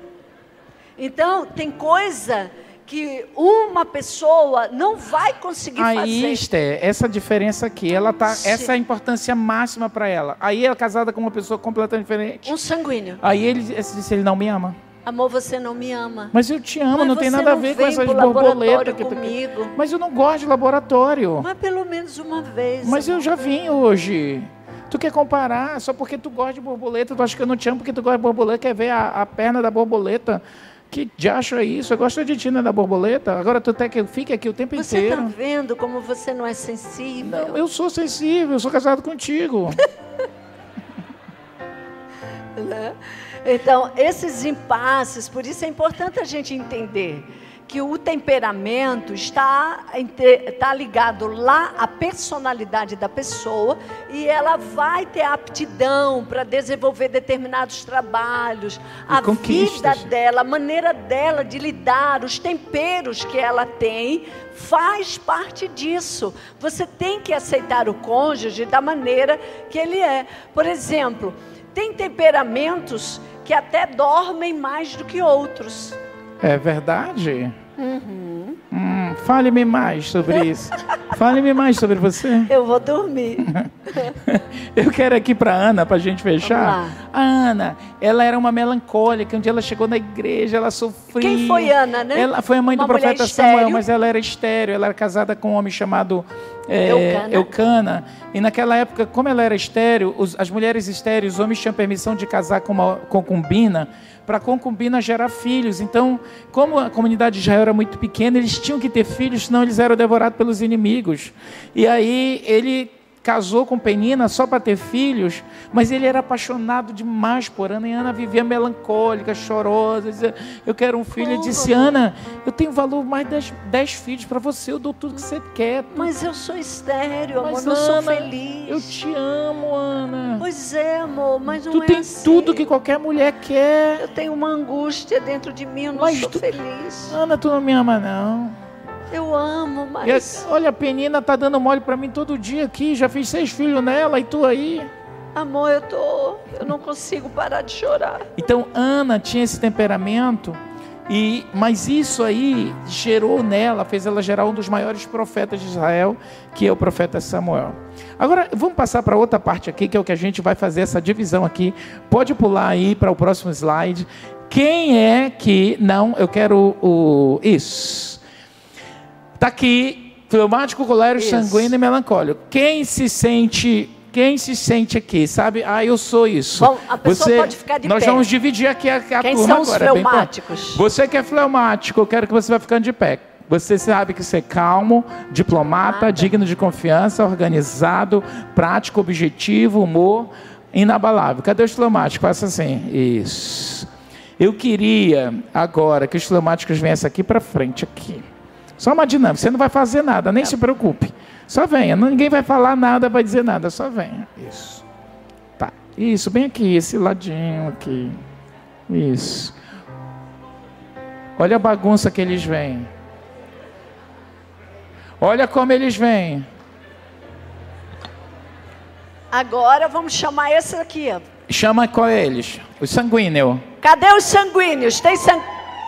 Então, tem coisa que uma pessoa não vai conseguir aí, fazer. Aí, Esther, essa diferença aqui, ela tá, essa é a importância máxima para ela. Aí ela é casada com uma pessoa completamente diferente. Um sanguíneo. Aí ele disse, ele não me ama. Amor, você não me ama. Mas eu te amo, Mas não tem nada a ver com essas borboletas. Que comigo. Tu... Mas eu não gosto de laboratório. Mas pelo menos uma vez. Mas amor. Eu já vim hoje. Tu quer comparar só porque tu gosta de borboleta, tu acha que eu não te amo porque tu gosta de borboleta, quer ver a, a perna da borboleta. Que diacho é isso? Eu gosto de ti, né, da borboleta. Agora tu até que fica aqui o tempo você inteiro. Você está vendo como você não é sensível? Não, eu sou sensível, eu sou casado contigo. Né? Então, esses impasses, por isso é importante a gente entender que o temperamento está, está ligado lá à personalidade da pessoa e ela vai ter aptidão para desenvolver determinados trabalhos, E a conquistas. vida dela, a maneira dela de lidar, os temperos que ela tem, faz parte disso. Você tem que aceitar o cônjuge da maneira que ele é. Por exemplo, tem temperamentos que até dormem mais do que outros. É verdade? Uhum. Hum, fale-me mais sobre isso. Fale-me mais sobre você. Eu vou dormir. Eu quero aqui para Ana, para a gente fechar. A Ana, ela era uma melancólica. Um dia ela chegou na igreja, ela sofria. Quem foi Ana, né? Ela foi a mãe Uma do profeta mulher Samuel, estéril. mas ela era estéril. Ela era casada com um homem chamado é, Eucana. Eucana. E naquela época, como ela era estéril, os, as mulheres estéreis, os homens tinham permissão de casar com uma concubina, para a concubina gerar filhos. Então, como a comunidade de Israel era muito pequena, eles tinham que ter filhos, senão eles eram devorados pelos inimigos. E aí ele casou com Penina só para ter filhos, mas ele era apaixonado demais por Ana, e Ana vivia melancólica, chorosa, dizia, eu quero um filho. Ele disse, Ana, eu tenho valor mais de dez filhos para você, eu dou tudo que você quer. Mas eu sou estéril, amor, Mas, não sou Ana, feliz. eu te amo, Ana. Pois é, amor, mas não Tu é tem assim. tudo que qualquer mulher quer. Eu tenho uma angústia dentro de mim, eu não Mas sou tu- feliz. Ana, tu não me ama, não. Eu amo, E mas... a- olha, a Penina tá dando mole para mim todo dia aqui, já fiz seis filhos nela, e tu aí? Amor, eu tô... Eu não consigo parar de chorar. Então, Ana tinha esse temperamento, e, mas isso aí gerou nela, fez ela gerar um dos maiores profetas de Israel, que é o profeta Samuel. Agora, vamos passar para outra parte aqui, que é o que a gente vai fazer, essa divisão aqui. Pode pular aí para o próximo slide. Quem é que... Não, eu quero o... Isso. Está aqui, fleumático, colérico, Isso. sanguíneo e melancólico. Quem se sente... Quem se sente aqui, sabe? Ah, eu sou isso. Bom, a pessoa pode ficar de Nós pé. vamos dividir aqui a, a Quem turma são os agora. é bem pra- fleumáticos? Você que é fleumático, eu quero que você vá ficando de pé. Você sabe que ser calmo, diplomata, Nada. digno de confiança, organizado, prático, objetivo, humor, inabalável. Cadê os fleumáticos? Faça assim. Isso. Eu queria agora que os fleumáticos viessem aqui para frente, aqui. Só uma dinâmica. Você não vai fazer nada, nem se preocupe. Só venha. Ninguém vai falar nada, vai dizer nada. Só venha. Isso. Tá. Isso, bem aqui, esse ladinho aqui. Isso. Olha a bagunça que eles vêm. Olha como eles vêm. Agora vamos chamar esse aqui, ó. Chama qual é eles? Os sanguíneos. Cadê os sanguíneos? Tem sangue...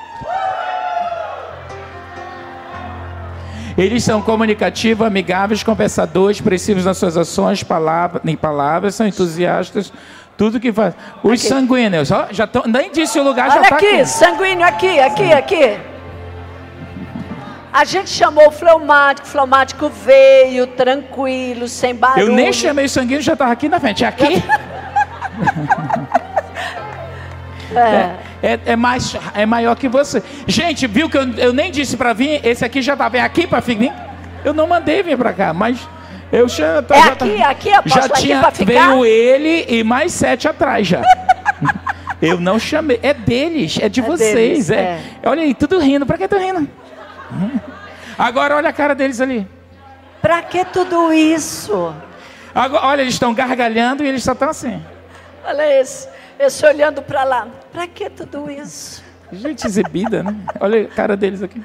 Eles são comunicativos, amigáveis, conversadores, expressivos nas suas ações, palavra, em palavras, são entusiastas, tudo que faz. Os Aqui. sanguíneos, ó, já estão, nem disse o lugar, já Olha está aqui, aqui. sanguíneo aqui, aqui, aqui. A gente chamou o fleumático, o fleumático veio, tranquilo, sem barulho. Eu nem chamei o sanguíneo, já estava aqui na frente. É aqui? É. É, é, mais, é maior que você. Gente, viu que eu, eu nem disse para vir, esse aqui já estava aqui para vir? Eu não mandei vir para cá, mas eu já, É já, aqui, aqui, apóstolo, já aqui tinha, pra ficar? veio ele e mais sete atrás já. Eu não chamei, é deles, é de É vocês. deles, é. é. Olha aí, tudo rindo, para que tô rindo? Agora olha a cara deles ali. Pra que tudo isso? Agora, olha, eles estão gargalhando e eles só estão assim. Olha esse, esse olhando pra lá. Pra que tudo isso? Gente exibida, né? Olha a cara deles aqui.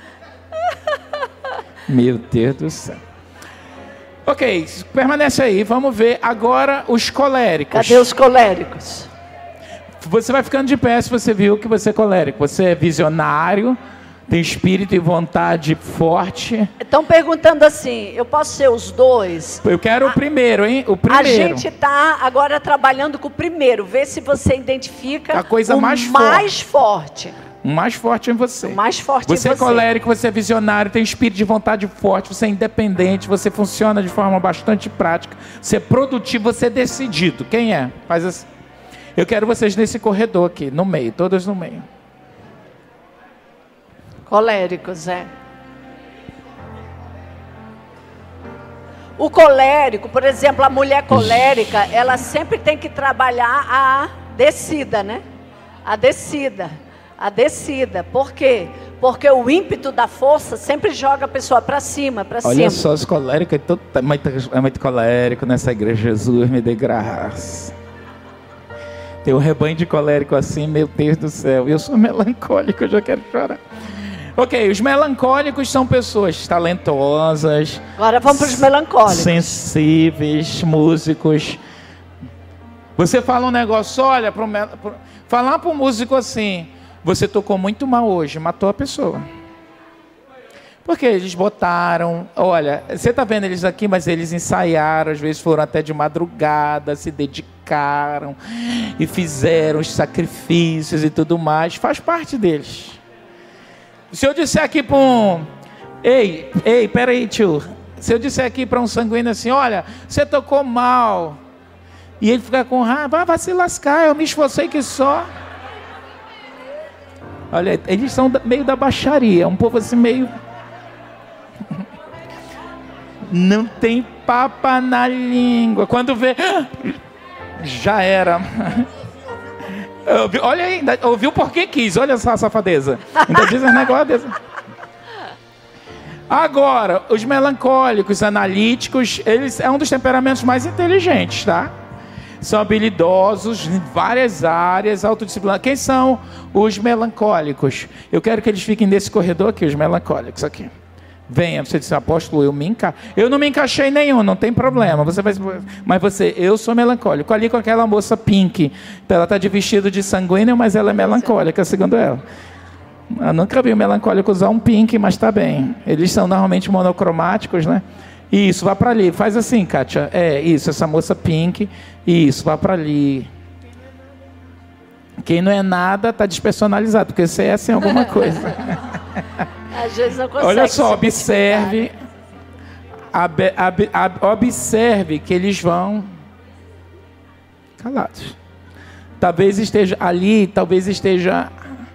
Meu Deus do céu. Ok, permanece aí. Vamos ver agora os coléricos. Cadê os coléricos? Você vai ficando de pé se você viu que você é colérico. Você é visionário, tem espírito e vontade forte. Estão perguntando assim, eu posso ser os dois? Eu quero o primeiro, hein? O A primeiro. gente está agora trabalhando com o primeiro. Vê se você identifica A coisa o mais mais forte. O mais forte em você. O mais forte Você em é você. colérico, você é visionário, tem espírito de vontade forte, você é independente, você funciona de forma bastante prática, você é produtivo, você é decidido. Quem é? Faz assim. Eu quero vocês nesse corredor aqui, no meio, todos no meio. Coléricos, é. O colérico, por exemplo, a mulher colérica, ela sempre tem que trabalhar a descida, né? A descida. A descida. Por quê? Porque o ímpeto da força sempre joga a pessoa para cima, para cima. Olha só, os coléricos, é, todo, é, muito, é muito colérico nessa igreja. Jesus, me dê graça. Tem um rebanho de colérico assim, meu Deus do céu. Eu sou melancólico, eu já quero chorar. Ok, os melancólicos são pessoas talentosas. Agora vamos para os melancólicos. Sensíveis, músicos. Você fala um negócio, olha, pro, pro, falar para o músico assim... Você tocou muito mal hoje, matou a pessoa. Porque eles botaram... Olha, você está vendo eles aqui, mas eles ensaiaram, às vezes foram até de madrugada, se dedicaram e fizeram os sacrifícios e tudo mais. Faz parte deles. Se eu disser aqui para um... Ei, ei, peraí, tio. Se eu disser aqui para um sanguíneo assim, olha, você tocou mal. E ele ficar com raiva, ah, vai se lascar, eu me esforcei que só... Olha, eles são meio da baixaria, um povo assim meio... Não tem papa na língua. Quando vê, já era. Olha aí, ouviu porque quis, olha só a safadeza. Ainda diz um negócio desse. Agora, os melancólicos, analíticos, eles é um dos temperamentos mais inteligentes, tá? São habilidosos em várias áreas, autodisciplinados. Quem são os melancólicos? Eu quero que eles fiquem nesse corredor aqui, os melancólicos aqui. Venha, você disse, apóstolo, eu me enca... Eu não me encaixei em nenhum, não tem problema. Você vai... Mas você, eu sou melancólico. Ali com aquela moça pink. Ela está de vestido de sanguíneo, mas ela é melancólica, segundo ela. Eu nunca vi um melancólico usar um pink, mas está bem. Eles são normalmente monocromáticos, né? Isso, vá para ali. Faz assim, Kátia. É, isso, essa moça pink. Isso, vá para ali. Quem não é nada está despersonalizado, porque você é assim alguma coisa. Às vezes não consegue. Olha só, observe. Ab, ab, ab, observe que eles vão calados. Talvez esteja ali, talvez esteja...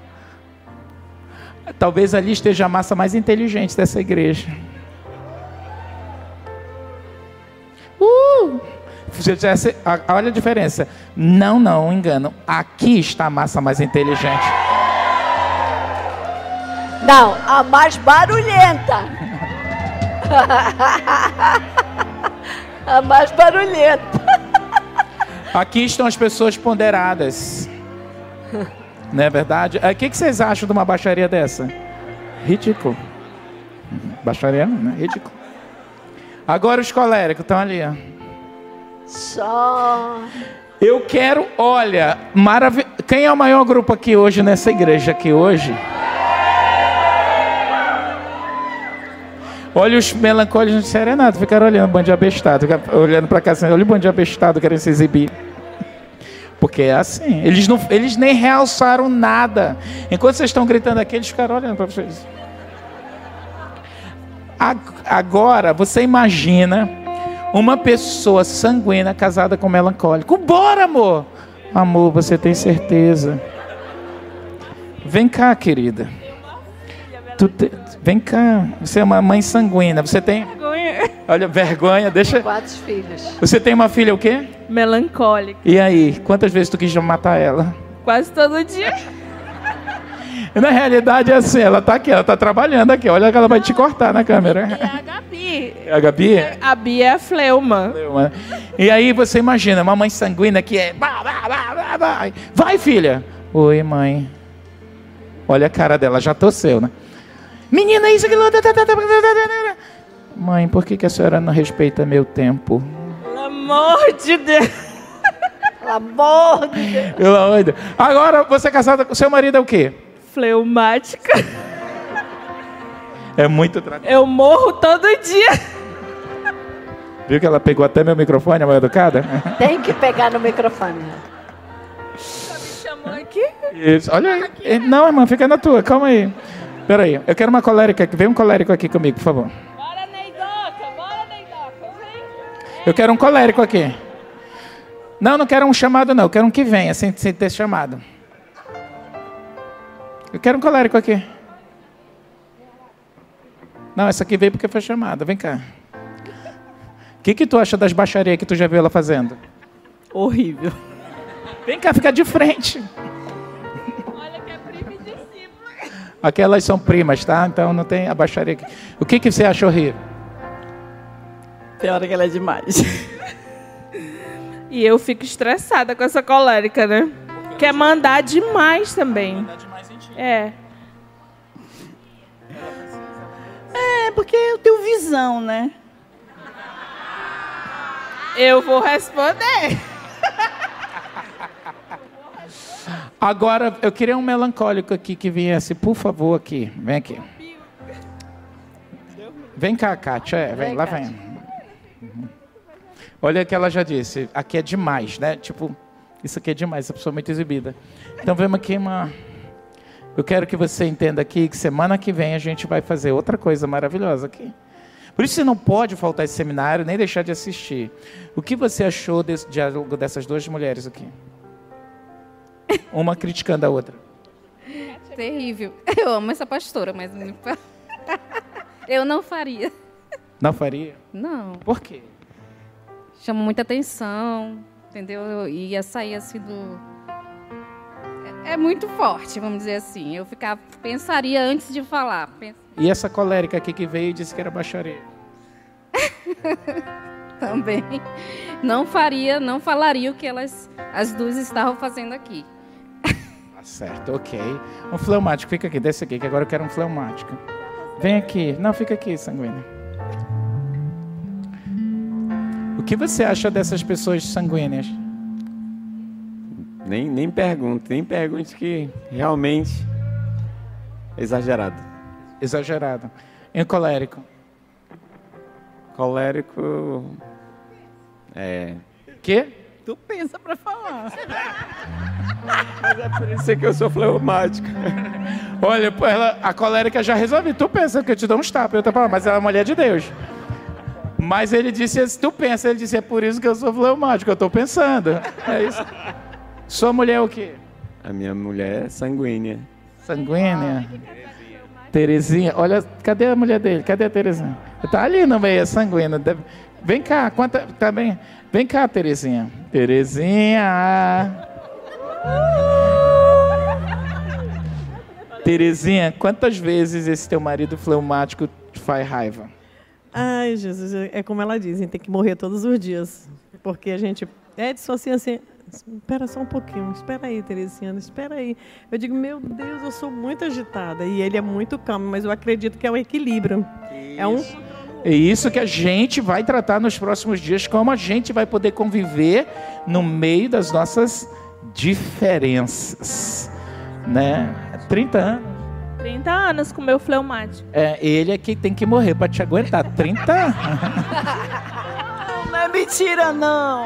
Talvez ali esteja a massa mais inteligente dessa igreja. Uh! Olha a diferença. Não, não, engano. Aqui está a massa mais inteligente. Não, a mais barulhenta. A mais barulhenta. Aqui estão as pessoas ponderadas. Não é verdade? O que vocês acham de uma baixaria dessa? Ridículo. Baixaria não, né? Ridículo. Agora os coléricos estão ali, ó. Só. Eu quero, olha, maravilha. Quem é o maior grupo aqui hoje, nessa igreja aqui hoje? Olha os melancólicos de serenata, ficaram olhando, bando de abestado, olhando para cá assim, olha o bando de abestado querendo se exibir. Porque é assim, eles, não, eles nem realçaram nada. Enquanto vocês estão gritando aqui, eles ficaram olhando para vocês. Agora, você imagina uma pessoa sanguínea casada com melancólico. Bora, amor! Amor, você tem certeza? Vem cá, querida. Tu te... Vem cá. Você é uma mãe sanguínea. Você tem... Vergonha. Olha, vergonha. Deixa... Quatro filhos. Você tem uma filha o quê? Melancólica. E aí? Quantas vezes tu quis matar ela? Quase todo dia. Na realidade é assim, ela tá aqui, ela tá trabalhando aqui. Olha que ela vai te cortar na câmera. É a Gabi. É a Gabi? A Bia é a fleuma. E aí você imagina, uma mãe sanguínea que é... Vai, filha. Oi, mãe. Olha a cara dela, já tosseu, né? Menina, isso aqui... Mãe, por que, que a senhora não respeita meu tempo? Pelo amor de Deus. Pelo amor de Deus. Pelo amor de Deus. Agora, você é casada com... Seu marido é o quê? Fleumática. É muito tranquilo. Eu morro todo dia. Viu que ela pegou até meu microfone, a mãe educada? Tem que pegar no microfone. Você me chamou aqui? Isso. Olha aí. Aqui, né? Não, irmã, fica na tua, calma aí. Espera aí, eu quero uma colérica aqui. Vem um colérico aqui comigo, por favor. Bora, Neidoca, bora, Neidoca. Vem. Eu quero um colérico aqui. Não, não quero um chamado, não. Eu quero um que venha, sem, sem ter chamado. Eu quero um colérico aqui. Não, essa aqui veio porque foi chamada. Vem cá. O que, que tu acha das baixarias que tu já viu ela fazendo? Horrível. Vem cá, fica de frente. Olha que é prima e discípula. Aquelas são primas, tá? Então não tem a baixaria aqui. O que, que você achou, Rio? Tem hora que ela é demais. E eu fico estressada com essa colérica, né? Quer mandar demais também. Mandar demais em ti. É. É, porque eu tenho visão, né? Eu vou responder. Agora, eu queria um melancólico aqui que viesse, por favor, aqui. Vem aqui. Vem cá, Kátia. É, vem, lá vem. Olha o que ela já disse. Aqui é demais, né? Tipo, isso aqui é demais, essa pessoa é muito exibida. Então, vemos aqui uma... Eu quero que você entenda aqui que semana que vem a gente vai fazer outra coisa maravilhosa aqui. Por isso você não pode faltar esse seminário, nem deixar de assistir. O que você achou desse diálogo dessas duas mulheres aqui? Uma criticando a outra. Terrível. Eu amo essa pastora, mas eu não faria. Não faria? Não. Por quê? Chama muita atenção, entendeu? Eu ia sair assim do... É muito forte, vamos dizer assim. Eu ficar, pensaria antes de falar. Pens... E essa colérica aqui que veio e disse que era baixaria? Também. Não faria, não falaria o que elas, as duas estavam fazendo aqui. Tá certo, ok. Um fleumático, fica aqui, desce aqui, que agora eu quero um fleumático. Vem aqui. Não, fica aqui, sanguínea. O que você acha dessas pessoas sanguíneas? Nem, nem pergunte, nem pergunte que realmente é exagerado. Exagerado. E o colérico? Colérico... É... Quê? Tu pensa pra falar. Mas é por isso que eu sou fleumático. Olha, ela, a colérica já resolve. Tu pensa que eu te dou uns tapas, eu tô falando, mas ela é mulher de Deus. Mas ele disse, tu pensa, ele disse, é por isso que eu sou fleumático, eu tô pensando. É isso. Sua mulher é o quê? A minha mulher é sanguínea. Sanguínea? Terezinha. Olha, cadê a mulher dele? Cadê a Terezinha? Tá ali no meio, é sanguínea. Vem cá, quanta, tá bem? Vem cá, Terezinha. Terezinha. Terezinha, quantas vezes esse teu marido fleumático te faz raiva? Ai, Jesus, é como ela diz, a gente tem que morrer todos os dias. Porque a gente... Edson, assim, assim... Espera só um pouquinho, espera aí, Terezinha, espera aí. Eu digo, meu Deus, eu sou muito agitada. E ele é muito calmo, mas eu acredito que é um equilíbrio. Isso. É um... É isso que a gente vai tratar nos próximos dias, como a gente vai poder conviver no meio das nossas diferenças, né? trinta anos. trinta anos com meu fleumático. É, ele é que tem que morrer para te aguentar. trinta anos. Não, não é mentira, não.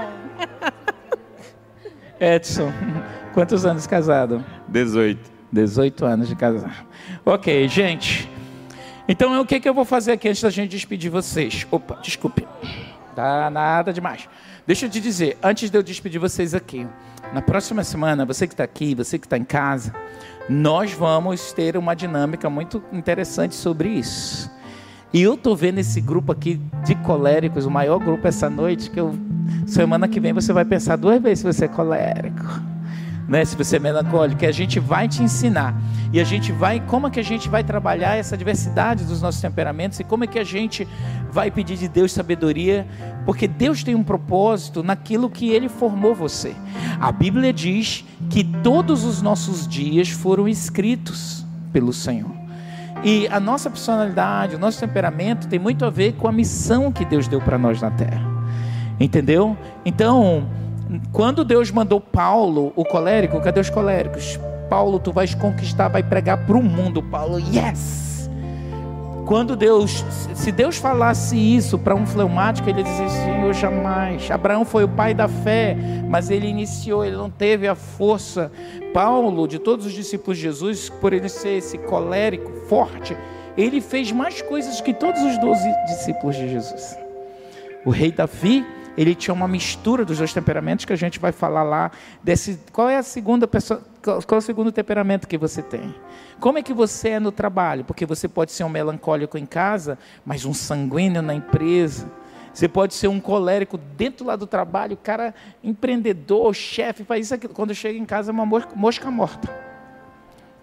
Edson, quantos anos casado? dezoito. dezoito anos de casado. Ok, gente. Então, o que, que eu vou fazer aqui antes da gente despedir vocês? Opa, desculpe. Tá nada demais. Deixa eu te dizer, antes de eu despedir vocês aqui, na próxima semana, você que está aqui, você que está em casa, nós vamos ter uma dinâmica muito interessante sobre isso. E eu estou vendo esse grupo aqui de coléricos, o maior grupo essa noite, que eu, semana que vem você vai pensar duas vezes se você é colérico, né? Se você é melancólico, que a gente vai te ensinar. E a gente vai, como é que a gente vai trabalhar essa diversidade dos nossos temperamentos e como é que a gente vai pedir de Deus sabedoria, porque Deus tem um propósito naquilo que Ele formou você. A Bíblia diz que todos os nossos dias foram escritos pelo Senhor. E a nossa personalidade, o nosso temperamento tem muito a ver com a missão que Deus deu para nós na Terra. Entendeu? Então, quando Deus mandou Paulo, o colérico, cadê os coléricos? Paulo, tu vais conquistar, vai pregar para o mundo. Paulo, yes! Quando Deus, se Deus falasse isso para um fleumático, ele dizia, Senhor, jamais. Abraão foi o pai da fé, mas ele iniciou, ele não teve a força. Paulo, de todos os discípulos de Jesus, por ele ser esse colérico forte, ele fez mais coisas que todos os doze discípulos de Jesus. O rei Davi, ele tinha uma mistura dos dois temperamentos que a gente vai falar lá. Desse, qual é a segunda pessoa, qual é o segundo temperamento que você tem? Como é que você é no trabalho? Porque você pode ser um melancólico em casa, mas um sanguíneo na empresa. Você pode ser um colérico dentro lá do trabalho, cara empreendedor, chefe, faz isso aqui. Quando chega em casa é uma mosca, mosca morta.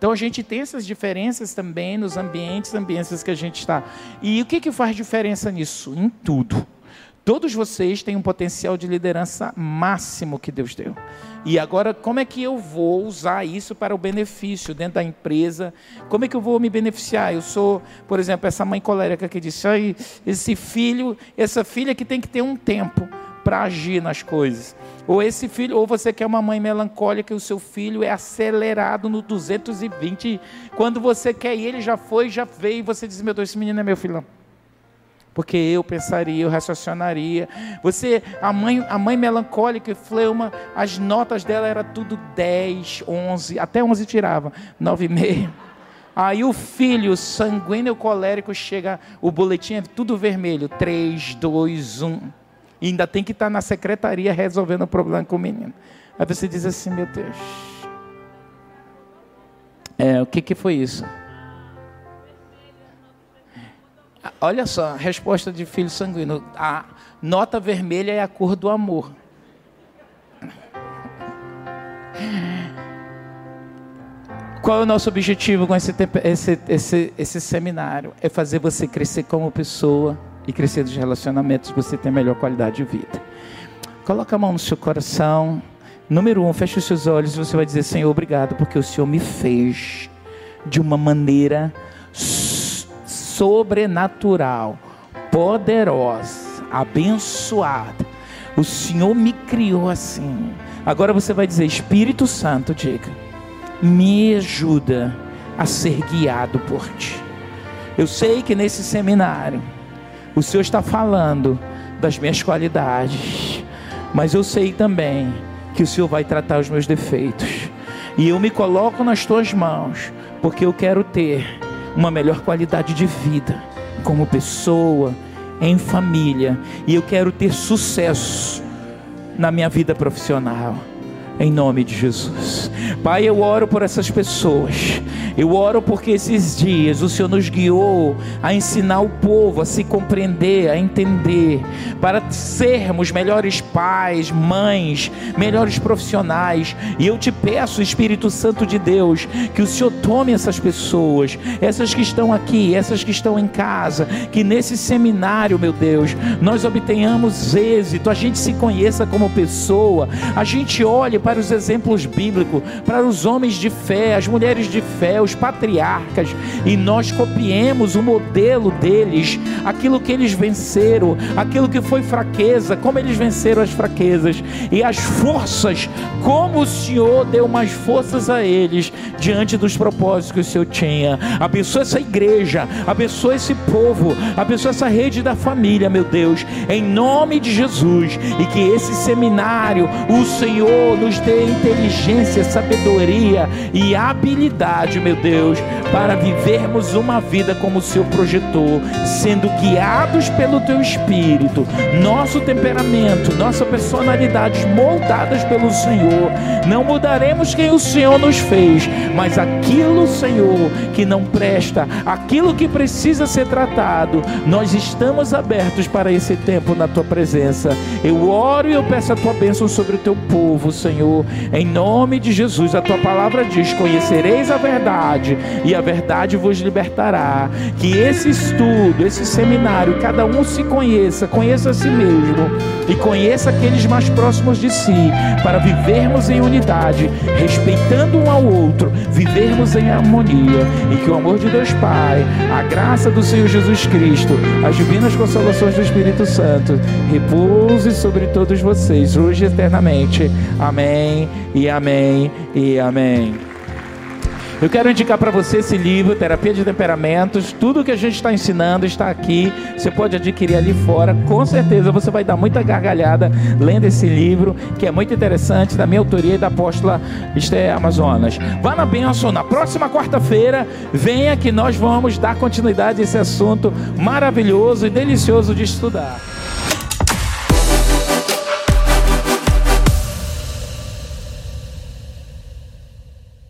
Então a gente tem essas diferenças também nos ambientes, ambientes que a gente está. E o que, que faz diferença nisso? Em tudo. Todos vocês têm um potencial de liderança máximo que Deus deu. E agora, como é que eu vou usar isso para o benefício dentro da empresa? Como é que eu vou me beneficiar? Eu sou, por exemplo, essa mãe colérica que disse, ai, esse filho, essa filha que tem que ter um tempo para agir nas coisas. Ou esse filho, ou você que é uma mãe melancólica e o seu filho é acelerado no duzentos e vinte. Quando você quer ir, ele já foi, já veio, e você diz, meu Deus, esse menino é meu filho. Porque eu pensaria, eu raciocinaria. Você, a mãe, a mãe melancólica e fleuma, as notas dela eram tudo dez, onze, até onze tirava, nove e meio. Aí o filho sanguíneo colérico chega, o boletim é tudo vermelho, três, dois, um. E ainda tem que estar na secretaria resolvendo o problema com o menino. Aí você diz assim, meu Deus. É, o que, que foi isso? Olha só, a resposta de filho sanguíneo. A nota vermelha é a cor do amor. Qual é o nosso objetivo com esse, esse, esse, esse seminário? É fazer você crescer como pessoa e crescer dos relacionamentos, você ter melhor qualidade de vida. Coloca a mão no seu coração. Número um, feche os seus olhos e você vai dizer, Senhor, obrigado, porque o Senhor me fez de uma maneira sobrenatural, poderosa, abençoada. O Senhor me criou assim. Agora você vai dizer, Espírito Santo, diga, me ajuda a ser guiado por Ti. Eu sei que nesse seminário o Senhor está falando das minhas qualidades, mas eu sei também que o Senhor vai tratar os meus defeitos. E eu me coloco nas Tuas mãos, porque eu quero ter uma melhor qualidade de vida, como pessoa, em família, e eu quero ter sucesso na minha vida profissional, em nome de Jesus. Pai, eu oro por essas pessoas, eu oro porque esses dias o Senhor nos guiou a ensinar o povo a se compreender, a entender, para sermos melhores pais, mães, melhores profissionais. E eu te peço, Espírito Santo de Deus, que o Senhor tome essas pessoas, essas que estão aqui, essas que estão em casa, que nesse seminário, meu Deus, nós obtenhamos êxito, a gente se conheça como pessoa, a gente olhe para os exemplos bíblicos, para os homens de fé, as mulheres de fé, os patriarcas, e nós copiemos o modelo deles, aquilo que eles venceram, aquilo que foi fraqueza, como eles venceram as fraquezas, e as forças, como o Senhor deu mais forças a eles, diante dos propósitos que o Senhor tinha. Abençoa essa igreja, abençoa esse povo, abençoa essa rede da família, meu Deus, em nome de Jesus, e que esse seminário, o Senhor nos dê inteligência, sabedoria e habilidade, meu Deus, para vivermos uma vida como o Senhor projetou, sendo guiados pelo Teu Espírito, nosso temperamento, nossa personalidade moldadas pelo Senhor. Não mudaremos quem o Senhor nos fez, mas aquilo, Senhor, que não presta, aquilo que precisa ser tratado, nós estamos abertos para esse tempo na Tua presença. Eu oro e eu peço a Tua bênção sobre o Teu povo, Senhor, em nome de Jesus. A Tua palavra diz, conhecereis a verdade e a verdade vos libertará. Que esse estudo, esse seminário, cada um se conheça, conheça a si mesmo e conheça aqueles mais próximos de si, para vivermos em unidade, respeitando um ao outro, vivermos em harmonia, e que o amor de Deus Pai, a graça do Senhor Jesus Cristo, as divinas consolações do Espírito Santo repouse sobre todos vocês, hoje e eternamente. Amém e amém e amém. Eu quero indicar para você esse livro, Terapia de Temperamentos. Tudo que a gente está ensinando está aqui. Você pode adquirir ali fora. Com certeza você vai dar muita gargalhada lendo esse livro, que é muito interessante, da minha autoria e da apóstola Esther Amazonas. Vá na bênção. Na próxima quarta-feira, venha que nós vamos dar continuidade a esse assunto maravilhoso e delicioso de estudar.